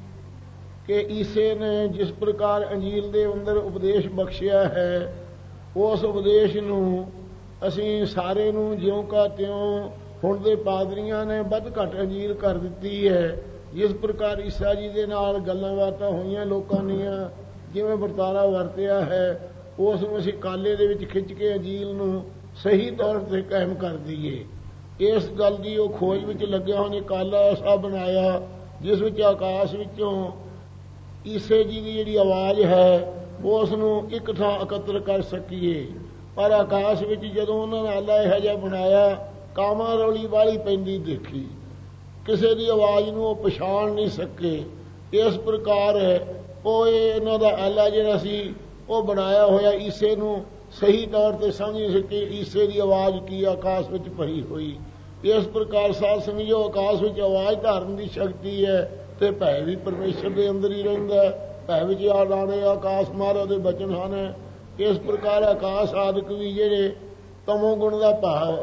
ਕਿ ਈਸੇ ਨੇ ਜਿਸ ਪ੍ਰਕਾਰ ਅੰਜੀਲ ਦੇ ਅੰਦਰ ਉਪਦੇਸ਼ ਬਖਸ਼ਿਆ ਹੈ, ਉਸ ਉਪਦੇਸ਼ ਨੂੰ ਅਸੀਂ ਸਾਰੇ ਨੂੰ ਜਿਉਂ ਕਾ ਤਿਉਂ ਹੁਣ ਦੇ ਪਾਦਰੀਆਂ ਨੇ ਵੱਧ ਘੱਟ ਅੰਜੀਲ ਕਰ ਦਿੱਤੀ ਹੈ। ਜਿਸ ਪ੍ਰਕਾਰ ਈਸਾ ਜੀ ਦੇ ਨਾਲ ਗੱਲਾਂ ਬਾਤਾਂ ਹੋਈਆਂ ਲੋਕਾਂ ਦੀਆਂ, ਜਿਵੇਂ ਵਰਤਾਰਾ ਵਰਤਿਆ ਹੈ, ਉਸ ਨੂੰ ਅਸੀਂ ਕਾਲੇ ਦੇ ਵਿੱਚ ਖਿੱਚ ਕੇ ਅੰਜੀਲ ਨੂੰ ਸਹੀ ਤੌਰ ਤੇ ਕਾਇਮ ਕਰ ਦਈਏ। ਇਸ ਗੱਲ ਦੀ ਉਹ ਖੋਜ ਵਿੱਚ ਲੱਗਿਆ ਉਹਨੇ ਕਾਲਾ ਐਸਾ ਬਣਾਇਆ ਜਿਸ ਵਿੱਚ ਆਕਾਸ਼ ਵਿੱਚੋਂ ਈਸੇ ਜੀ ਦੀ ਜਿਹੜੀ ਆਵਾਜ਼ ਹੈ ਉਸ ਨੂੰ ਇੱਕ ਥਾਂ ਇਕੱਤਰ ਕਰ ਸਕੀਏ। ਪਰ ਆਕਾਸ਼ ਵਿੱਚ ਜਦੋਂ ਉਹਨਾਂ ਨੇ ਆਲਾ ਇਹੋ ਜਿਹਾ ਬਣਾਇਆ, ਕਾਵਾਂ ਰੌਲੀ ਵਾਲੀ ਪੈਂਦੀ ਦੇਖੀ, ਕਿਸੇ ਦੀ ਆਵਾਜ਼ ਨੂੰ ਉਹ ਪਛਾਣ ਨਹੀਂ ਸਕੇ। ਇਸ ਪ੍ਰਕਾਰ ਉਹ ਇਹਨਾਂ ਦਾ ਆਲਾ ਜਿਹੜਾ ਸੀ ਉਹ ਬਣਾਇਆ ਹੋਇਆ ਈਸੇ ਨੂੰ ਸਹੀ ਤੌਰ ਤੇ ਸਮਝ ਨਹੀਂ ਸਕੇ ਈਸੇ ਦੀ ਆਵਾਜ਼ ਕੀ ਆਕਾਸ਼ ਵਿੱਚ ਭਰੀ ਹੋਈ। ਇਸ ਪ੍ਰਕਾਰ ਸਾਧ ਸੰਗਤ ਜੋ ਆਕਾਸ਼ ਵਿੱਚ ਆਵਾਜ਼ ਧਾਰਨ ਦੀ ਸ਼ਕਤੀ ਹੈ ਤੇ ਭੈ ਵੀ ਪਰਮੇਸ਼ਰ ਦੇ ਅੰਦਰ ਹੀ ਰਹਿੰਦਾ। ਭੈ ਵਿੱਚ ਆਦਾਨੇ ਆਕਾਸ਼ ਮਹਾਰਾਜ ਦੇ ਬਚਨ ਹਨ। ਇਸ ਪ੍ਰਕਾਰ ਆਕਾਸ਼ ਆਦਿਕ ਵੀ ਜਿਹੜੇ ਤਮੋ ਗੁਣ ਦਾ ਭਾਵ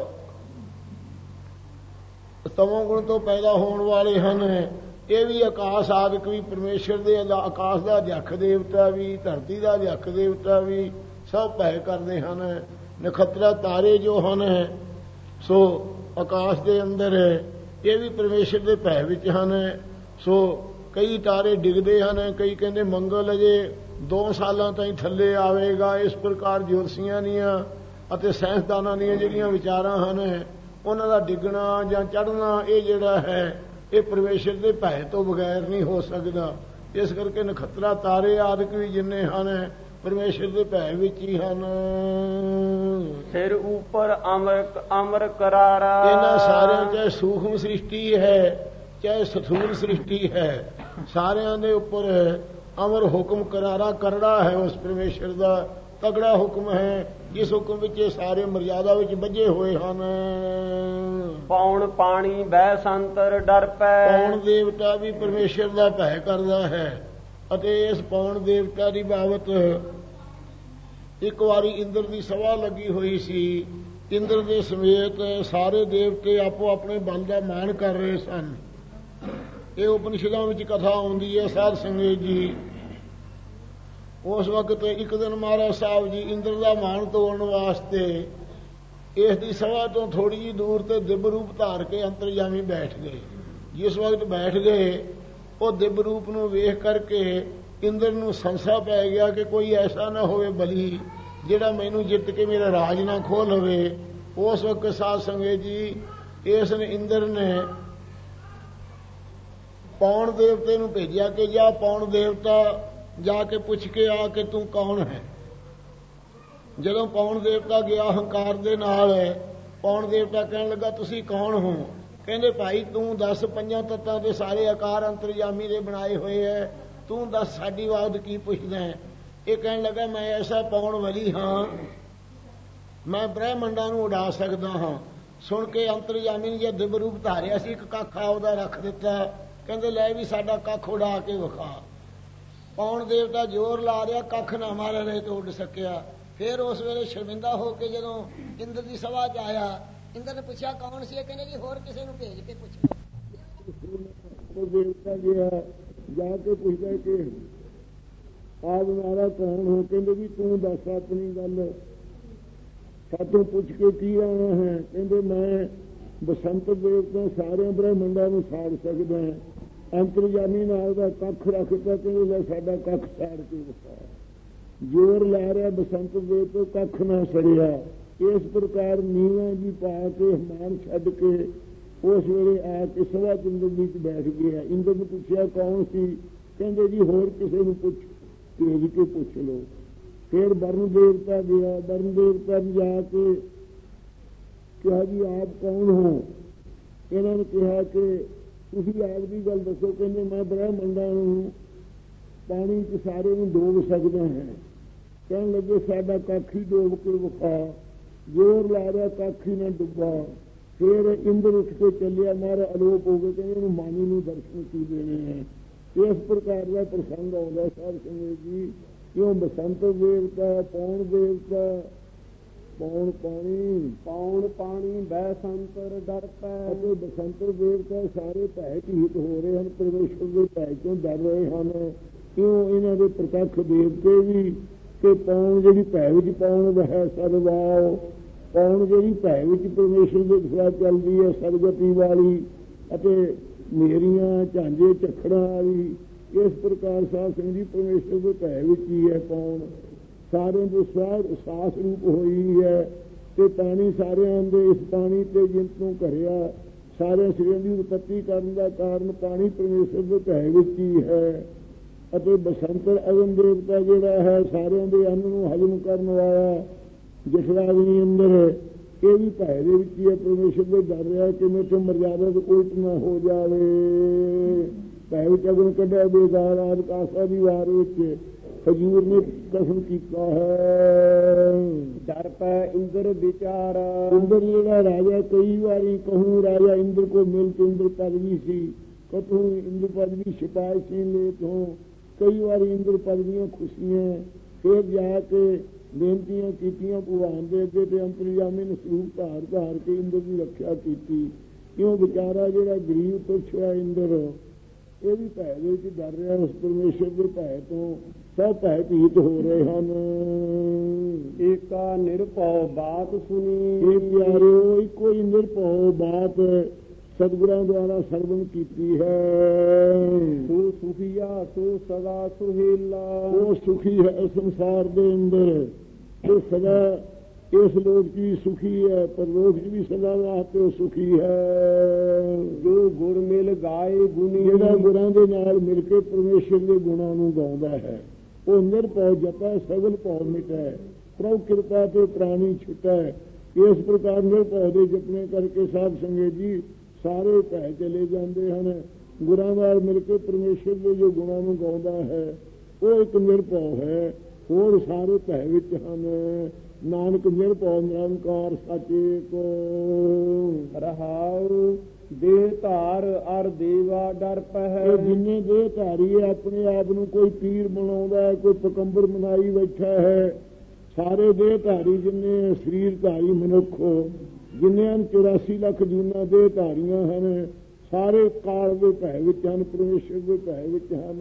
ਤਮੋ ਗੁਣ ਤੋਂ ਪੈਦਾ ਹੋਣ ਵਾਲੇ ਹਨ, ਇਹ ਵੀ ਆਕਾਸ਼ ਆਦਿਕ ਵੀ ਪਰਮੇਸ਼ਰ ਦੇ ਆਕਾਸ਼ ਦਾ ਅਧਿਆਖ ਦੇਵਤਾ ਵੀ, ਧਰਤੀ ਦਾ ਅਧਿਆਖ ਦੇਵਤਾ ਵੀ ਸਭ ਭੈ ਕਰਦੇ ਹਨ। ਨਖਤਰਾ ਤਾਰੇ ਜੋ ਹਨ ਸੋ ਆਕਾਸ਼ ਦੇ ਅੰਦਰ ਇਹ ਵੀ ਪਰਮੇਸ਼ਰ ਦੇ ਭੈ ਵਿੱਚ ਹਨ। ਸੋ ਕਈ ਤਾਰੇ ਡਿੱਗਦੇ ਹਨ, ਕਈ ਕਹਿੰਦੇ ਮੰਗਲ ਅਜੇ ਦੋ ਸਾਲਾਂ ਤਾਈਂ ਥੱਲੇ ਆਵੇਗਾ। ਇਸ ਪ੍ਰਕਾਰ ਜੋਤਸ਼ੀਆਂ ਦੀਆਂ ਅਤੇ ਸਾਇੰਸਦਾਨਾਂ ਦੀਆਂ ਜਿਹੜੀਆਂ ਵਿਚਾਰਾਂ ਹਨ, ਉਹਨਾਂ ਦਾ ਡਿੱਗਣਾ ਜਾਂ ਚੜ੍ਹਨਾ ਇਹ ਜਿਹੜਾ ਹੈ ਇਹ ਪਰਮੇਸ਼ਰ ਦੇ ਭੈ ਤੋਂ ਬਗੈਰ ਨਹੀਂ ਹੋ ਸਕਦਾ। ਇਸ ਕਰਕੇ ਨਖਤਰਾ ਤਾਰੇ ਆਦਿਕ ਵੀ ਜਿੰਨੇ ਹਨ ਪਰਮੇਸ਼ਰ ਦੇ ਭੈ ਵਿੱਚ ਹੀ ਹਨ। ਸਿਰ ਉੱਪਰ ਅਮਰ ਅਮਰ ਕਰਾਰਾ। ਇਹਨਾਂ ਸਾਰਿਆਂ ਚਾਹੇ ਸੂਖਮ ਸ੍ਰਿਸ਼ਟੀ ਹੈ ਚਾਹੇ ਸਥੂਲ ਸ੍ਰਿਸ਼ਟੀ ਹੈ, ਸਾਰਿਆਂ ਦੇ ਉੱਪਰ ਅਮਰ ਹੁਕਮ ਕਰਾਰਾ ਕਰੜਾ ਹੈ ਉਸ ਪਰਮੇਸ਼ਰ ਦਾ ਤਗੜਾ ਹੁਕਮ ਹੈ, ਜਿਸ ਹੁਕਮ ਵਿੱਚ ਇਹ ਸਾਰੇ ਮਰਿਆਦਾ ਵਿੱਚ ਬੱਝੇ ਹੋਏ ਹਨ। ਪੌਣ ਪਾਣੀ ਬਹਿ ਸੰਤਰ ਡਰ ਪੈ। ਪੌਣ ਦੇਵਤਾ ਵੀ ਪਰਮੇਸ਼ਰ ਦਾ ਭੈ ਕਰਦਾ ਹੈ, ਅਤੇ ਇਸ ਪੌਣ ਦੇਵਤਾ ਦੀ ਬਾਬਤ ਇੱਕ ਵਾਰੀ ਇੰਦਰ ਦੀ ਸਭਾ ਲੱਗੀ ਹੋਈ ਸੀ। ਇੰਦਰ ਦੇ ਸਮੇਤ ਸਾਰੇ ਦੇਵਤੇ ਆਪੋ ਆਪਣੇ ਬਲ ਦਾ ਮਾਣ ਕਰ ਰਹੇ ਸਨ। ਇਹ ਉਪਨਿਸ਼ਦਾਂ ਵਿੱਚ ਕਥਾ ਆਉਂਦੀ ਹੈ ਸਾਧ ਸੰਗਤ ਜੀ। ਉਸ ਵਕਤ ਇੱਕ ਦਿਨ ਮਹਾਰਾਜ ਸਾਹਿਬ ਜੀ ਇੰਦਰ ਦਾ ਮਾਣ ਤੋੜਨ ਵਾਸਤੇ ਇਸ ਦੀ ਸਭਾ ਤੋਂ ਥੋੜੀ ਜਿਹੀ ਦੂਰ ਤੇ ਦਿਵ ਰੂਪ ਧਾਰ ਕੇ ਅੰਤਰਜਾਮੀ ਬੈਠ ਗਏ। ਜਿਸ ਵਕਤ ਬੈਠ ਗਏ, ਉਹ ਦਿਵ ਰੂਪ ਨੂੰ ਵੇਖ ਕਰਕੇ ਇੰਦਰ ਨੂੰ ਸੰਸਾ ਪੈ ਗਿਆ ਕਿ ਕੋਈ ਐਸਾ ਨਾ ਹੋਵੇ ਬਲੀ ਜਿਹੜਾ ਮੈਨੂੰ ਜਿੱਤ ਕੇ ਮੇਰਾ ਰਾਜ ਨਾ ਖੋਹ ਲਵੇ। ਉਸ ਵਕਤ ਸਾਧ ਸੰਗਤ ਜੀ ਇਸ ਨੇ ਇੰਦਰ ਨੇ ਪੌਣ ਦੇਵਤੇ ਨੂੰ ਭੇਜਿਆ ਕਿ ਜਾ ਪੌਣ ਦੇਵਤਾ ਜਾ ਕੇ ਪੁੱਛ ਕੇ ਆ ਕਿ ਤੂੰ ਕੌਣ ਹੈ। ਜਦੋਂ ਪੌਣ ਦੇਵਤਾ ਗਿਆ ਹੰਕਾਰ ਦੇ ਨਾਲ, ਪੌਣ ਦੇਵਤਾ ਕਹਿਣ ਲੱਗਾ ਤੁਸੀਂ ਕੌਣ ਹੋ? ਕਹਿੰਦੇ ਭਾਈ ਤੂੰ ਦੱਸ, ਪੰਜਾਂ ਤੱਤਾਂ ਦੇ ਸਾਰੇ ਆਕਾਰ ਅੰਤਰਜਾਮੀ ਦੇ ਬਣਾਏ ਹੋਏ ਹੈ, ਤੂੰ ਦੱਸ ਸਾਡੀ ਬਾਤ ਕੀ ਪੁੱਛਦਾ ਹੈ? ਇਹ ਕਹਿਣ ਲੱਗਾ ਮੈਂ ਐਸਾ ਪੌਣ ਵਲੀ ਹਾਂ, ਮੈਂ ਬ੍ਰਹਮੰਡਾਂ ਨੂੰ ਉਡਾ ਸਕਦਾ ਹਾਂ। ਸੁਣ ਕੇ ਅੰਤਰਜਾਮੀ ਨੇ ਜੇ ਦਿਵ ਰੂਪ ਧਾਰਿਆ ਸੀ, ਇੱਕ ਕੱਖਾ ਉਹਦਾ ਰੱਖ ਦਿੱਤਾ। ਕਹਿੰਦੇ ਲੈ ਵੀ ਸਾਡਾ ਕੱਖ ਉਡਾ ਕੇ ਵਿਖਾ। ਪੌਣ ਦੇਵਤਾ ਜ਼ੋਰ ਲਾ ਰਿਹਾ, ਕੱਖ ਨਾ ਮਾਰੇ ਰਹੇ ਤੋਂ ਉੱਡ ਸਕਿਆ। ਫਿਰ ਉਸ ਵੇਲੇ ਸ਼ਰਮਿੰਦਾ ਹੋ ਕੇ ਜਦੋਂ ਇੰਦਰ ਦੀ ਸਭਾ 'ਚ ਆਇਆ, ਇੰਦਰ ਨੇ ਪੁੱਛਿਆ ਕੌਣ ਸੀ? ਇਹ ਕਹਿੰਦੇ ਜੀ ਹੋਰ ਕਿਸੇ ਨੂੰ ਭੇਜ ਕੇ ਪੁੱਛ ਲਓ। ਦੇਵਤਾ ਗਿਆ ਜਾ ਕੇ ਪੁੱਛਦਾ ਕਿ ਆਪ ਮਾਰਾ ਕੌਣ ਹੋ? ਕਹਿੰਦੇ ਵੀ ਤੂੰ ਦੱਸ ਆਪਣੀ ਗੱਲ, ਸਾਤੋਂ ਪੁੱਛ ਕੇ ਕੀ ਆਉਣਾ ਹੈ? ਕਹਿੰਦੇ ਮੈਂ ਬਸੰਤ ਦੇਵਤਾ ਸਾਰਿਆਂ ਬ੍ਰਹਮੰਡਾਂ ਨੂੰ ਸਾੜ ਸਕਦਾ ਹਾਂ। ਅੰਤਰਜਾਮੀ ਨਾਲ ਦਾ ਕੱਖ ਰੱਖਦਾ, ਕਹਿੰਦੇ ਲੈ ਸਾਡਾ ਕੱਖ ਸਾੜ ਕੇ ਵਿਖਾ। ਜ਼ੋਰ ਲਾ ਰਿਹਾ ਬਸੰਤ ਦੇਵ ਤੋਂ, ਕੱਖ ਨਾ ਸੜਿਆ। ਇਸ ਪ੍ਰਕਾਰ ਨੀਵਾਂ ਜੀ ਪਾ ਕੇ ਮਾਨ ਛੱਡ ਕੇ ਉਸ ਵੇਲੇ ਆ ਕੇ ਸਭਾ ਇੰਦਰ ਵਿੱਚ ਬੈਠ ਗਿਆ। ਇੰਦਰ ਨੂੰ ਪੁੱਛਿਆ ਕੌਣ ਸੀ? ਕਹਿੰਦੇ ਜੀ ਹੋਰ ਕਿਸੇ ਨੂੰ ਪੁੱਛ ਭੇਜ ਕੇ ਪੁੱਛ ਲਓ। ਫਿਰ ਵਰਨ ਦੇਵਤਾ ਗਿਆ, ਵਰਨ ਦੇਵਤਾ ਨੂੰ ਜਾ ਕੇ ਕਿਹਾ ਜੀ ਆਪ ਕੌਣ ਹੋ? ਇਹਨਾਂ ਨੇ ਕਿਹਾ ਕਿ ਤੁਸੀਂ ਆਪ ਦੀ ਗੱਲ ਦੱਸੋ। ਕਹਿੰਦੇ ਮੈਂ ਬ੍ਰਹਮੰਡਾਂ ਨੂੰ ਪਾਣੀ 'ਚ ਸਾਰੇ ਨੂੰ ਡੋਬ ਸਕਦਾ ਹਾਂ। ਕਹਿਣ ਲੱਗੇ ਸਾਡਾ ਕੱਖ ਹੀ ਡੋਬ ਕੇ ਵਿਖਾ। ਜ਼ੋਰ ਲਾ ਰਿਹਾ, ਕੱਖ ਹੀ ਨਾ ਡੁੱਬਾ। ਫਿਰ ਇੰਦਰ ਉੱਠ ਕੇ ਚੱਲਿਆ, ਮਾਰਾ ਅਲੋਪ ਹੋ ਗਏ। ਕਹਿੰਦੇ ਇਹਨੂੰ ਮਾਨੀ ਨੂੰ ਦਰਸ਼ਨ ਕੀ ਦੇਣੇ ਹੈ? ਇਸ ਪ੍ਰਕਾਰ ਦਾ ਪ੍ਰਸੰਗ ਆਉਂਦਾ ਸਾਧ ਸੰਗਤ ਜੀ। ਕਿਉਂ ਬਸੰਤ ਦੇਵਤਾ, ਪੌਣ ਦੇਵਤਾ, ਪੌਣ ਪਾਣੀ, ਪੌਣ ਪਾਣੀ ਬਹਿ ਸੰਤਰ ਡਰ ਪੈ। ਅਤੇ ਬਸੰਤ ਦੇਵਤਾ ਸਾਰੇ ਭੈ ਭੀਤ ਹੋ ਰਹੇ ਹਨ, ਪਰਮੇਸ਼ਰ ਦੇ ਭੈ ਚੋਂ ਡਰ ਰਹੇ ਹਨ। ਕਿਉਂ ਇਹਨਾਂ ਦੇ ਪ੍ਰਤੱਖ ਦੇਵਤੇ ਵੀ ਕਿ ਪੌਣ ਜਿਹੜੀ ਭੈ ਵਿੱਚ ਪੌਣ ਹੈ ਸਦਵਾਓ, ਪੌਣ ਜਿਹੜੀ ਭੈ ਵਿੱਚ ਪਰਮੇਸ਼ਰ ਦੇ ਖਿਲਾ ਚੱਲਦੀ ਹੈ ਸਦਗਤੀ ਵਾਲੀ, ਅਤੇ ਮੇਰੀਆਂ ਝਾਂਜੇ ਝੱਖੜਾਂ ਵਾਲੀ। ਇਸ ਪ੍ਰਕਾਰ ਸਾਧ ਸੰਗਤ ਜੀ ਪਰਮੇਸ਼ਰ ਦੇ ਭੈ ਵਿੱਚ ਹੀ ਹੈ ਪੌਣ। ਸਾਰਿਆਂ ਦੇ ਸਾਰ ਸਾਸ ਰੂਪ ਹੋਈ ਹੈ ਤੇ ਪਾਣੀ ਸਾਰਿਆਂ ਦੇ ਇਸ ਪਾਣੀ ਤੇ ਜਿੰਤ ਨੂੰ ਘਰਿਆ। ਸਾਰੇ ਸਰੀਰਾਂ ਦੀ ਉਤਪਤੀ ਕਰਨ ਦਾ ਕਾਰਨ ਪਾਣੀ ਪਰਮੇਸ਼ਰ ਦੇ ਭੈ ਵਿੱਚ ਹੀ ਹੈ। ਅਤੇ ਬਸੰਤਰ ਅਗਨ ਦੇਵਤਾ ਜਿਹੜਾ ਹੈ ਸਾਰਿਆਂ ਦੇ ਅੰਨ ਨੂੰ ਹਜਮ ਕਰਨ ਵਾਲਾ ਜਠਰਾਗਨੀ ਅੰਦਰ, ਇਹ ਵੀ ਭੈ ਦੇ ਵਿੱਚ ਹੀ ਹੈ। ਪਰਮੇਸ਼ਰ ਦੇ ਡਰ ਰਿਹਾ ਕਿ ਮੇਰੇ ਮਰਜ਼ਾਦਾ ਤੋਂ ਉਲਟ ਨਾ ਹੋ ਜਾਵੇ। ਭੈ ਵਿੱਚ ਅਗਨ ਕੱਢਿਆ ਬੇਕਾਰ ਆਦਿ ਕਾਸਾ ਦੀ ਵਾਰ ਵਿੱਚ ਹਜੂਰ ਨੇ ਕਸਮ ਕੀਤਾ ਹੈ। ਡਰ ਪੈ ਇੰਦਰ ਵਿਚਾਰ। ਇੰਦਰ ਜਿਹੜਾ ਰਾਜਾ ਕਈ ਵਾਰੀ ਕਹੂੰ ਰਾਜਾ ਇੰਦਰ ਕੋ ਮਿਲ ਕੇ ਇੰਦਰ ਪਦਵੀ ਸੀ, ਕਹੂੰ ਇੰਦਰ ਪਦਵੀ ਸਿਪਾਹੀ ਸੀ ਲੈ ਤੋਂ। ਕਈ ਵਾਰੀ ਇੰਦਰ ਪਦਵੀਆਂ ਖੁਸ਼ੀਆਂ। ਫਿਰ ਜਾ ਕੇ ਬੇਨਤੀਆਂ ਕੀਤੀਆਂ ਭਗਵਾਨ ਦੇ ਅੱਗੇ ਤੇ ਅੰਤਰਜਾਮੀ ਨੂੰ ਸਰੂਪ ਧਾਰ ਧਾਰ ਕੇ ਇੰਦਰ ਦੀ ਰੱਖਿਆ ਕੀਤੀ। ਕਿਉਂ ਵਿਚਾਰਾ ਜਿਹੜਾ ਗਰੀਬ ਤੁੱਛ ਹੋਇਆ ਇੰਦਰ, ਇਹ ਵੀ ਭੈ ਦੇ ਵਿੱਚ ਡਰ ਰਿਹਾ ਉਸ ਪਰਮੇਸ਼ਰ ਦੇ ਭੈ ਤੋਂ। ਸਭ ਭੈ ਭੀਤ ਹੋ ਰਹੇ ਹਨ। ਏਕਾ ਨਿਰਭਉ ਬਾਤ ਸੁਣੀ। ਇਹ ਪਿਆਰਿਓ ਇੱਕੋ ਹੀ ਨਿਰਭਉ ਬਾਤ ਸਤਿਗੁਰਾਂ ਦੁਆਰਾ ਸਰਵਣ ਕੀਤੀ ਹੈ। ਤੂੰ ਸੁਖੀਆ ਤੂੰ ਸਦਾ ਸੁਹੇਲਾ। ਉਹ ਸੁਖੀ ਹੈ ਸੰਸਾਰ ਦੇ ਅੰਦਰ, ਉਹ ਸਦਾ ਇਸ ਲੋਕ ਦੀ ਸੁਖੀ ਹੈ, ਪਰ ਲੋਕ ਵੀ ਸਦਾ ਵਾਸਤੇ ਉਹ ਸੁਖੀ ਹੈ। ਜੋ ਗੁਰ ਮਿਲ ਗਾਏ ਗੁਣੀ। ਜਿਹੜਾ ਗੁਰਾਂ ਦੇ ਨਾਲ ਮਿਲ ਕੇ ਪਰਮੇਸ਼ਰ ਦੇ ਗੁਣਾਂ ਨੂੰ ਗਾਉਂਦਾ ਹੈ, ਉਹ ਨਿਰਭਉ ਜਪੈ ਸਗਲ ਭਉ ਮਿਟੈ, ਪ੍ਰਭ ਕਿਰਪਾ ਤੇ ਪ੍ਰਾਣੀ ਛੁਟੈ। ਇਸ ਪ੍ਰਕਾਰ ਨਿਰਭਉ ਦੇ ਜਪਣੇ ਕਰਕੇ ਸਾਧ ਸੰਗਤ ਜੀ ਸਾਰੇ ਭੈ ਚਲੇ ਜਾਂਦੇ ਹਨ। ਗੁਰਾਂ ਨਾਲ ਮਿਲ ਕੇ ਪਰਮੇਸ਼ਰ ਦੇ ਜੋ ਗੁਣਾਂ ਨੂੰ ਗਾਉਂਦਾ ਹੈ ਉਹ ਇੱਕ ਨਿਰਭਉ ਹੈ। ਹੋਰ ਸਾਰੇ ਭੈ ਵਿੱਚ ਹਨ। ਨਾਨਕ ਨਿਰਭਉ ਨਿਰੰਕਾਰ ਸਚੇ ਕੋ ਰਹਾਉ ਦੇਹ ਧਾਰ ਅਰ ਦੇਵਾ ਡਰ ਪਹਿ। ਜਿੰਨੇ ਦੇਹ ਧਾਰੀ ਹੈ ਆਪਣੇ ਆਪ ਨੂੰ ਕੋਈ ਪੀਰ ਬਣਾਉਂਦਾ ਹੈ, ਕੋਈ ਪਕੰਬਰ ਮਨਾਈ ਬੈਠਾ ਹੈ। ਸਾਰੇ ਦੇਹ ਧਾਰੀ ਜਿੰਨੇ ਸਰੀਰ ਧਾਰੀ ਮਨੁੱਖ ਜਿੰਨੇ ਹਨ ਚੁਰਾਸੀ ਲੱਖ ਜੂਨਾਂ ਦੇਹ ਧਾਰੀਆਂ ਹਨ, ਸਾਰੇ ਕਾਲ ਦੇ ਭੈ ਵਿੱਚ ਹਨ, ਪਰਮੇਸ਼ਰ ਦੇ ਭੈ ਵਿੱਚ ਹਨ।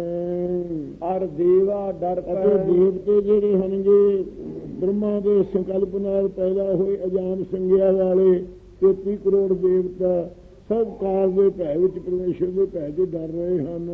ਅਰ ਦੇਵਾ ਡਰ ਅਤੇ ਦੇਵਤੇ ਜਿਹੜੇ ਹਨਗੇ ਬ੍ਰਹਮਾ ਦੇ ਸੰਕਲਪ ਨਾਲ ਪੈਦਾ ਹੋਏ ਅਜਾਨ ਸੰਗਿਆ ਵਾਲੇ ਤੇਤੀ ਕਰੋੜ ਦੇਵਤਾ ਸਭ ਕਾਲ ਦੇ ਭੈ ਵਿੱਚ ਪਰਮੇਸ਼ਰ ਦੇ ਭੈ ਚ ਡਰ ਰਹੇ ਹਨ।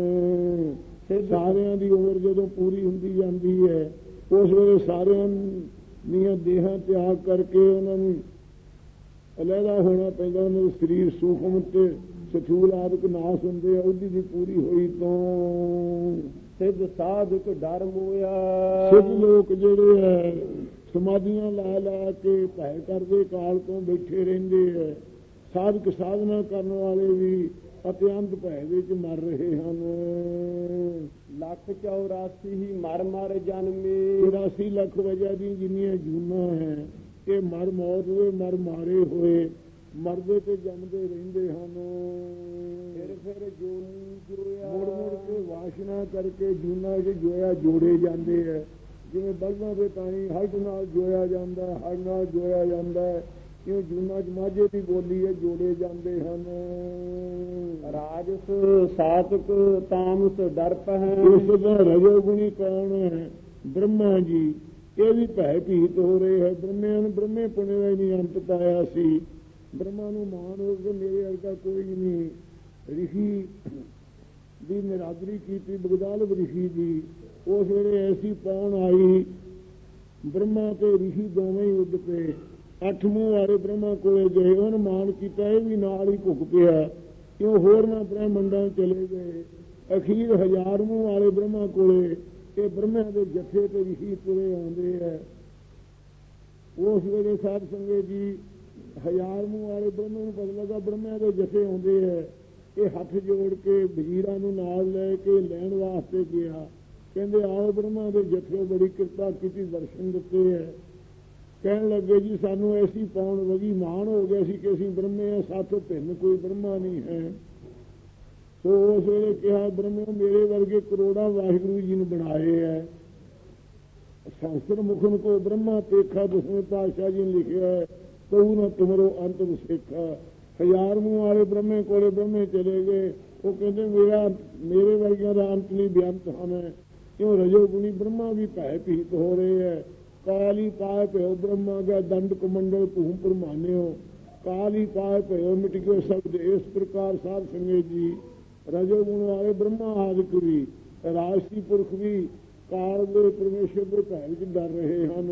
ਸਾਰਿਆਂ ਦੀ ਉਮਰ ਜਦੋਂ ਪੂਰੀ ਹੁੰਦੀ ਜਾਂਦੀ ਹੈ ਉਸ ਵੇਲੇ ਸਾਰਿਆਂ ਦੀਆਂ ਦੇਹਾਂ ਤਿਆਗ ਕਰਕੇ ਉਹਨਾਂ ਨੂੰ ਅਲੱਗਾ ਹੋਣਾ ਪੈਂਦਾ। ਉਹਨਾਂ ਦੇ ਸਰੀਰ ਸੂਖਮ ਤੇ ਸਥੂਲ ਆਦਿਕ ਨਾਸ ਹੁੰਦੇ ਆ। ਉਹਦੀ ਦੀ ਪੂਰੀ ਹੋਈ ਤੋਂ ਸਿੱਧ ਸਾਧਕ ਡਰ ਮੋਇਆ। ਸਿੱਧ ਲੋਕ ਜਿਹੜੇ ਹੈ ਸਮਾਧੀਆਂ ਲਾ ਲਾ ਕੇ ਭੈ ਕਰਦੇ ਕਾਲ ਤੋਂ ਬੈਠੇ ਰਹਿੰਦੇ ਹੈ। ਸਾਧਕ ਸਾਧਨਾ ਕਰਨ ਵਾਲੇ ਵੀ ਅਤਿਅੰਤ ਭੈ ਵਿੱਚ ਮਰ ਰਹੇ ਹਨ। ਲੱਖ ਚੌਰਾਸੀ ਹੀ ਮਰ ਮਰ ਜਨਮੇ। ਚੌਰਾਸੀ ਲੱਖ ਵਜ੍ਹਾ ਦੀ ਜਿੰਨੀਆਂ ਜੂਨਾਂ ਹੈ ਇਹ ਮਰ ਮੌਤ ਦੇ ਮਰ ਮਾਰੇ ਹੋਏ ਮਰਦੇ ਤੇ ਜੰਮਦੇ ਰਹਿੰਦੇ ਹਨ। ਫਿਰ ਫਿਰ ਜੋਨੀ ਜੋਇਆ ਮੁੜ ਮੁੜ ਕੇ ਵਾਸ਼ਨਾ ਕਰਕੇ ਜੂਨਾਂ ਵਿੱਚ ਜੋਇਆ ਜੋੜੇ ਜਾਂਦੇ ਹੈ। ਜਿਵੇਂ ਬਲਦਾਂ ਦੇ ਪਾਣੀ ਹੱਡ ਨਾਲ ਜੋਇਆ ਜਾਂਦਾ, ਹੱਡ ਨਾਲ ਜੋਇਆ ਜਾਂਦਾ, ਕਿਉਂ ਜੂਨਾਂ ਚ ਮਾਝੇ ਦੀ ਬੋਲੀ ਹੈ ਜੋੜੇ ਜਾਂਦੇ ਹਨ। ਰਾਜਸ ਸਾਤਕ ਤਾਮਸ ਡਰ ਪਹਿ। ਇਸ ਦਾ ਰਜੋਗੁਣੀ ਕੌਣ ਹੈ? ਬ੍ਰਹਮਾ ਜੀ। ਇਹ ਵੀ ਭੈ ਭੀਤ ਹੋ ਰਹੇ ਹੈ। ਬ੍ਰਹਮਿਆਂ ਨੂੰ ਬ੍ਰਹਮੇ ਪੁਣੇ ਦਾ ਹੀ ਨਹੀਂ ਅੰਤ ਪਾਇਆ ਸੀ। ਬ੍ਰਹਮਾ ਨੂੰ ਮਾਣ ਹੋ ਕੇ ਮੇਰੇ ਵਰਗਾ ਕੋਈ ਨਹੀਂ। ਰਿਸ਼ੀ ਦੀ ਨਿਰਾਦਰੀ ਕੀਤੀ ਬਗਦਾਲਬ ਰਿਸ਼ੀ ਦੀ। ਉਸ ਵੇਲੇ ਐਸੀ ਪੌਣ ਆਈ ਬ੍ਰਹਮਾ ਤੇ ਰਿਸ਼ੀ ਦੋਵੇਂ ਹੀ ਉੱਡ ਪਏ। ਅੱਠ ਮੂੰਹ ਵਾਲੇ ਬ੍ਰਹਮਾ ਕੋਲੇ ਗਏ, ਉਹਨੂੰ ਮਾਣ ਕੀਤਾ, ਇਹ ਵੀ ਨਾਲ ਹੀ ਭੁੱਖ ਪਿਆ ਕਿਉਂ ਹੋਰ ਨਾ ਬ੍ਰਹਮੰਡਾਂ ਚਲੇ ਗਏ। ਅਖੀਰ ਹਜ਼ਾਰ ਮੂੰਹ ਵਾਲੇ ਬ੍ਰਹਮਾ ਕੋਲੇ ਇਹ ਬ੍ਰਹਮਿਆਂ ਦੇ ਜੱਥੇ ਤੇ ਰਿਸ਼ੀ ਤੁਰੇ ਆਉਂਦੇ ਹੈ। ਉਸ ਵੇਲੇ ਸਾਧ ਸੰਗਤ ਜੀ ਹਜ਼ਾਰ ਮੂੰਹ ਵਾਲੇ ਬ੍ਰਹਮੇ ਨੂੰ ਪਤਾ ਲੱਗਾ ਬ੍ਰਹਮਿਆਂ ਦੇ ਜੱਥੇ ਆਉਂਦੇ ਹੈ। ਇਹ ਹੱਥ ਜੋੜ ਕੇ ਵਜ਼ੀਰਾਂ ਨੂੰ ਨਾਲ ਲੈ ਕੇ ਲੈਣ ਵਾਸਤੇ ਗਿਆ। ਕਹਿੰਦੇ ਆਓ ਬ੍ਰਹਮਾ ਦੇ ਜੱਥੇ ਬੜੀ ਕਿਰਪਾ ਕੀਤੀ, ਦਰਸ਼ਨ ਦਿੱਤੇ ਹੈ। ਕਹਿਣ ਲੱਗੇ ਜੀ ਸਾਨੂੰ ਐਸੀ ਪੌਣ ਵਗੀ ਮਾਣ ਹੋ ਗਿਆ ਸੀ ਕਿ ਅਸੀਂ ਬ੍ਰਹਮੇ ਹਾਂ, ਸਾਥੋਂ ਭਿੰਨ ਕੋਈ ਬ੍ਰਹਮਾ ਨਹੀਂ ਹੈ। ਸੋ ਉਸ ਵੇਲੇ ਕਿਹਾ ਬ੍ਰਹਮੇ ਮੇਰੇ ਵਰਗੇ ਕਰੋੜਾਂ ਵਾਹਿਗੁਰੂ ਜੀ ਨੂੰ ਬਣਾਏ ਹੈ। ਸੰਸਕ੍ਰਿਤ ਮੁਖਨ ਕੋ ਬ੍ਰਹਮਾ ਤੇਖਾ ਦਸਵੇਂ ਪਾਤਸ਼ਾਹ ਜੀ ਨੇ ਲਿਖਿਆ ਹੈ ਕਹੂ ਨਾ ਤੁਮਰੋ ਅੰਤ ਵਿਸੇਖਾ। ਹਜ਼ਾਰ ਮੂੰਹ ਵਾਲੇ ਬ੍ਰਹਮੇ ਕੋਲੇ ਬ੍ਰਹਮੇ ਚਲੇ ਗਏ। ਉਹ ਕਹਿੰਦੇ ਮੇਰਾ ਮੇਰੇ ਵਰਗਿਆਂ ਦਾ ਅੰਤ ਨਹੀਂ ਬੇਅੰਤ ਹਨ। ਕਿਉਂ ਰਜੋ ਗੁਣੀ ਬ੍ਰਹਮਾ ਵੀ ਭੈ ਭੀਤ ਹੋ ਰਹੇ ਹੈ। ਕਾਲੀ ਪਾਏ ਭਇਓ ਬ੍ਰਹਮਾ ਗਿਆ ਦੰਡ ਕਮੰਡਲ ਭੂਮ ਪਰਮਾਨਿਓ। ਕਾਲੀ ਪਾਏ ਭਇਓ ਮਿਟ ਗਏ ਸ਼ਬਦ। ਇਸ ਪ੍ਰਕਾਰ ਸਾਧ ਸੰਗਤ ਜੀ ਰਜੋ ਗੁਣ ਵਾਲੇ ਬ੍ਰਹਮਾ ਆਦਿਕ ਵੀ ਰਾਜਸੀ ਪੁਰਖ ਵੀ ਕਾਲ ਦੇ ਪਰਮੇਸ਼ਰ ਦੇ ਭੈ ਵਿੱਚ ਡਰ ਰਹੇ ਹਨ।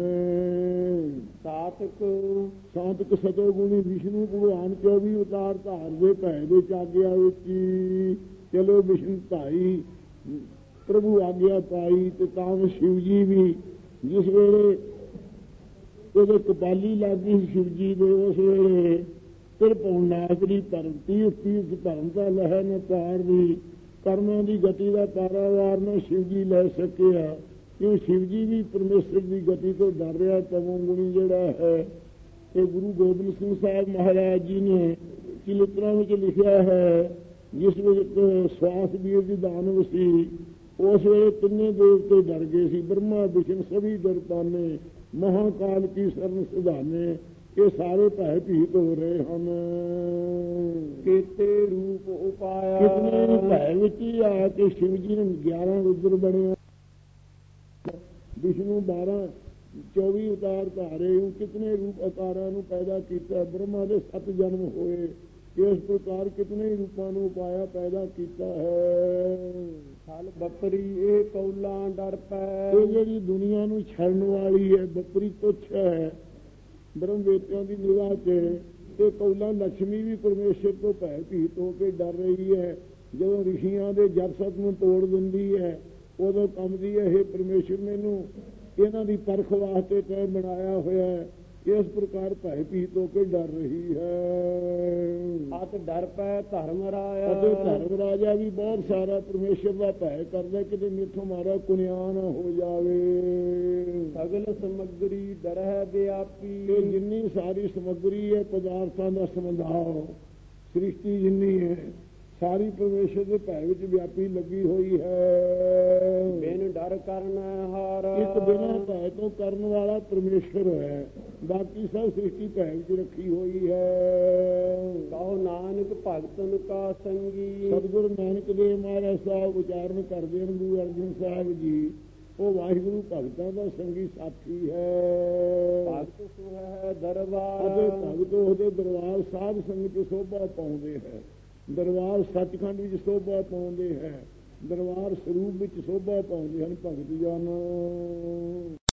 ਸਾਤਕ ਸਾਤਕ ਸਤੋ ਗੁਣੀ ਵਿਸ਼ਨੂੰ ਭਗਵਾਨ ਚੌਵੀ ਉਤਾਰ ਧਾਰ ਦੇ ਭੈ ਦੇ ਆਗਿਆ ਵਿੱਚ ਚਲੋ ਵਿਸ਼ਨੂੰ ਭਾਈ ਪ੍ਰਭੂ ਆਗਿਆ ਪਾਈ। ਤੇ ਤਾਂ ਸ਼ਿਵ ਜੀ ਵੀ ਜਿਸ ਵੇਲੇ ਉਹਦੇ ਕਪਾਲੀ ਲੱਗੀ ਸ਼ਿਵ ਜੀ ਦੇ ਉਸ ਵੇਲੇ ਤਿਰਪਉ ਨਾਗਰੀ ਧਰਮ ਤੀਰਥ ਤੀਰਥ ਧਰਮ ਦਾ ਲਹਿ ਨੇ ਪਾਰ ਦੀ ਕਰਮਾਂ ਦੀ ਗਤੀ ਦਾ ਪਾਰਾਵਾਰ ਨੇ ਸ਼ਿਵ ਜੀ ਲੈ ਸਕਿਆ। ਕਿਉਂ ਸ਼ਿਵ ਜੀ ਵੀ ਪਰਮੇਸ਼ਰ ਦੀ ਗਤੀ ਤੋਂ ਡਰ ਰਿਹਾ। ਤਮੋ ਗੁਣੀ ਜਿਹੜਾ ਹੈ ਇਹ ਗੁਰੂ ਗੋਬਿੰਦ ਸਿੰਘ ਸਾਹਿਬ ਮਹਾਰਾਜ ਜੀ ਨੇ ਚਲਿਤਰਾਂ ਵਿੱਚ ਲਿਖਿਆ ਹੈ। ਜਿਸ ਵਿੱਚ ਸਵਾਸ ਵੀਰ ਦੀ ਦਾਨਵ ਸੀ ਉਸ ਵੇਲੇ ਤਿੰਨੇ ਦੇਵਤੇ ਡਰ ਗਏ ਸੀ। ਬ੍ਰਹਮਾ ਵਿਸ਼ਨ ਸਭੀ ਡਰਪਾਨੇ ਮਹਾਕਾਲ ਕੀ ਸਰਨ ਸਿਧਾਨੇ। ਇਹ ਸਾਰੇ ਭੈ ਭੀਤ ਹੋ ਰਹੇ ਹਨ। ਕੀਤੇ ਰੂਪ ਉਪਾਇਆ ਕਿਤਨੇ ਭੈ ਵਿੱਚ ਹੀ ਆ ਕੇ ਸ਼ਿਵ ਜੀ ਨੇ ਗਿਆਰਾਂ ਰੁਦਰ ਬਣਿਆ। ਵਿਸ਼ਨੂੰ ਬਾਰਾਂ ਚੌਵੀ ਉਤਾਰ ਧਾਰੇ ਕਿਤਨੇ ਰੂਪ ਅਕਾਰਾਂ ਨੂੰ ਪੈਦਾ ਕੀਤਾ। ਬ੍ਰਹਮਾ ਦੇ ਸੱਤ ਜਨਮ ਹੋਏ। ਇਸ ਪ੍ਰਕਾਰ ਕਿਤਨੇ ਰੂਪਾਂ ਨੂੰ ਪਾਇਆ ਪੈਦਾ ਕੀਤਾ ਹੈ। ਫਲ ਬੱਕਰੀ ਇਹ ਕੌਲਾਂ ਡਰ ਪੈ। ਇਹ ਜਿਹੜੀ ਦੁਨੀਆ ਨੂੰ ਛੱਡਣ ਵਾਲੀ ਹੈ ਬੱਕਰੀ ਤੁੱਛ ਹੈ ਬ੍ਰਹਮ ਵੇਤਿਆਂ ਦੀ ਨਿਗਾਹ 'ਚ। ਇਹ ਕੌਲਾਂ ਲక్ష్ਮੀ ਵੀ ਪਰਮੇਸ਼ਰ ਤੋਂ ਭੈ ਭੀਤ ਹੋ ਕੇ ਡਰ ਰਹੀ ਹੈ। ਜਦੋਂ ਰਿਸ਼ੀਆਂ ਦੇ ਜਰਸਤ ਨੂੰ ਤੋੜ ਦਿੰਦੀ ਹੈ ਉਦੋਂ ਕੰਬਦੀ ਹੈ ਇਹ ਪਰਮੇਸ਼ਰ ਮੈਨੂੰ ਇਹਨਾਂ ਦੀ ਪਰਖ ਵਾਸਤੇ ਤੈਂ ਬਣਾਇਆ ਹੋਇਆ ਹੈ। ਇਸ ਪ੍ਰਕਾਰ ਭੈ ਭੀਤ ਹੋ ਕੇ ਡਰ ਰਹੀ ਹੈ। ਅਤ ਡਰ ਪੈ ਧਰਮ ਰਾਇਆ ਅਤੇ ਧਰਮ ਰਾਜਾ ਵੀ ਬਹੁਤ ਸਾਰਾ ਪਰਮੇਸ਼ਰ ਦਾ ਭੈ ਕਰਦਾ ਕਿਤੇ ਮੇਥੋਂ ਮਾਰਾ ਕੁਨਿਆ ਨਾ ਹੋ ਜਾਵੇ। ਸਗਲ ਸਮਗਰੀ ਡਰਹਿ ਵਿਆਪੀ ਤੇ ਜਿੰਨੀ ਸਾਰੀ ਸਮੱਗਰੀ ਹੈ ਪਦਾਰਥਾਂ ਦਾ ਸਮਝਾਓ ਸ੍ਰਿਸ਼ਟੀ ਜਿੰਨੀ ਹੈ ਸਾਰੀ ਪਰਮੇਸ਼ਰ ਦੇ ਭੈ ਵਿੱਚ ਵਿਆਪੀ ਲੱਗੀ ਹੋਈ ਹੈ। ਬਿਨ ਡਰ ਕਰਨ ਹਾਰ ਇੱਕ ਬਿਨਾਂ ਭੈ ਤੋਂ ਕਰਨ ਵਾਲਾ ਪਰਮੇਸ਼ਰ ਹੈ, ਬਾਕੀ ਸਭ ਸ੍ਰਿਸ਼ਟੀ ਭੈ ਵਿੱਚ ਰੱਖੀ ਹੋਈ ਹੈ। ਕਹੋ ਨਾਨਕ ਭਗਤਨ ਕਾ ਸੰਗੀ ਸਤਿਗੁਰੂ ਨਾਨਕ ਦੇਵ ਮਹਾਰਾਜ ਸਾਹਿਬ ਉਚਾਰਨ ਕਰਦੇ ਹਨ ਗੁਰੂ ਅਰਜਨ ਸਾਹਿਬ ਜੀ, ਉਹ ਵਾਹਿਗੁਰੂ ਭਗਤਾਂ ਦਾ ਸੰਗੀ ਸਾਥੀ ਹੈ। ਭਗਤ ਸੁਹੈ ਦਰਬਾਰ ਅਤੇ ਭਗਤ ਉਹਦੇ ਦਰਬਾਰ ਸਾਧ ਸੰਗਤ ਚ ਸੋਭਾ ਪਾਉਂਦੇ ਹੈ। ਦਰਬਾਰ ਸੱਚਖੰਡ ਵਿੱਚ ਸੋਭਾ ਪਾਉਂਦੇ ਹੈ, ਦਰਬਾਰ ਸਰੂਪ ਵਿੱਚ ਸੋਭਾ ਪਾਉਂਦੇ ਹਨ ਭਗਤ ਜਨ।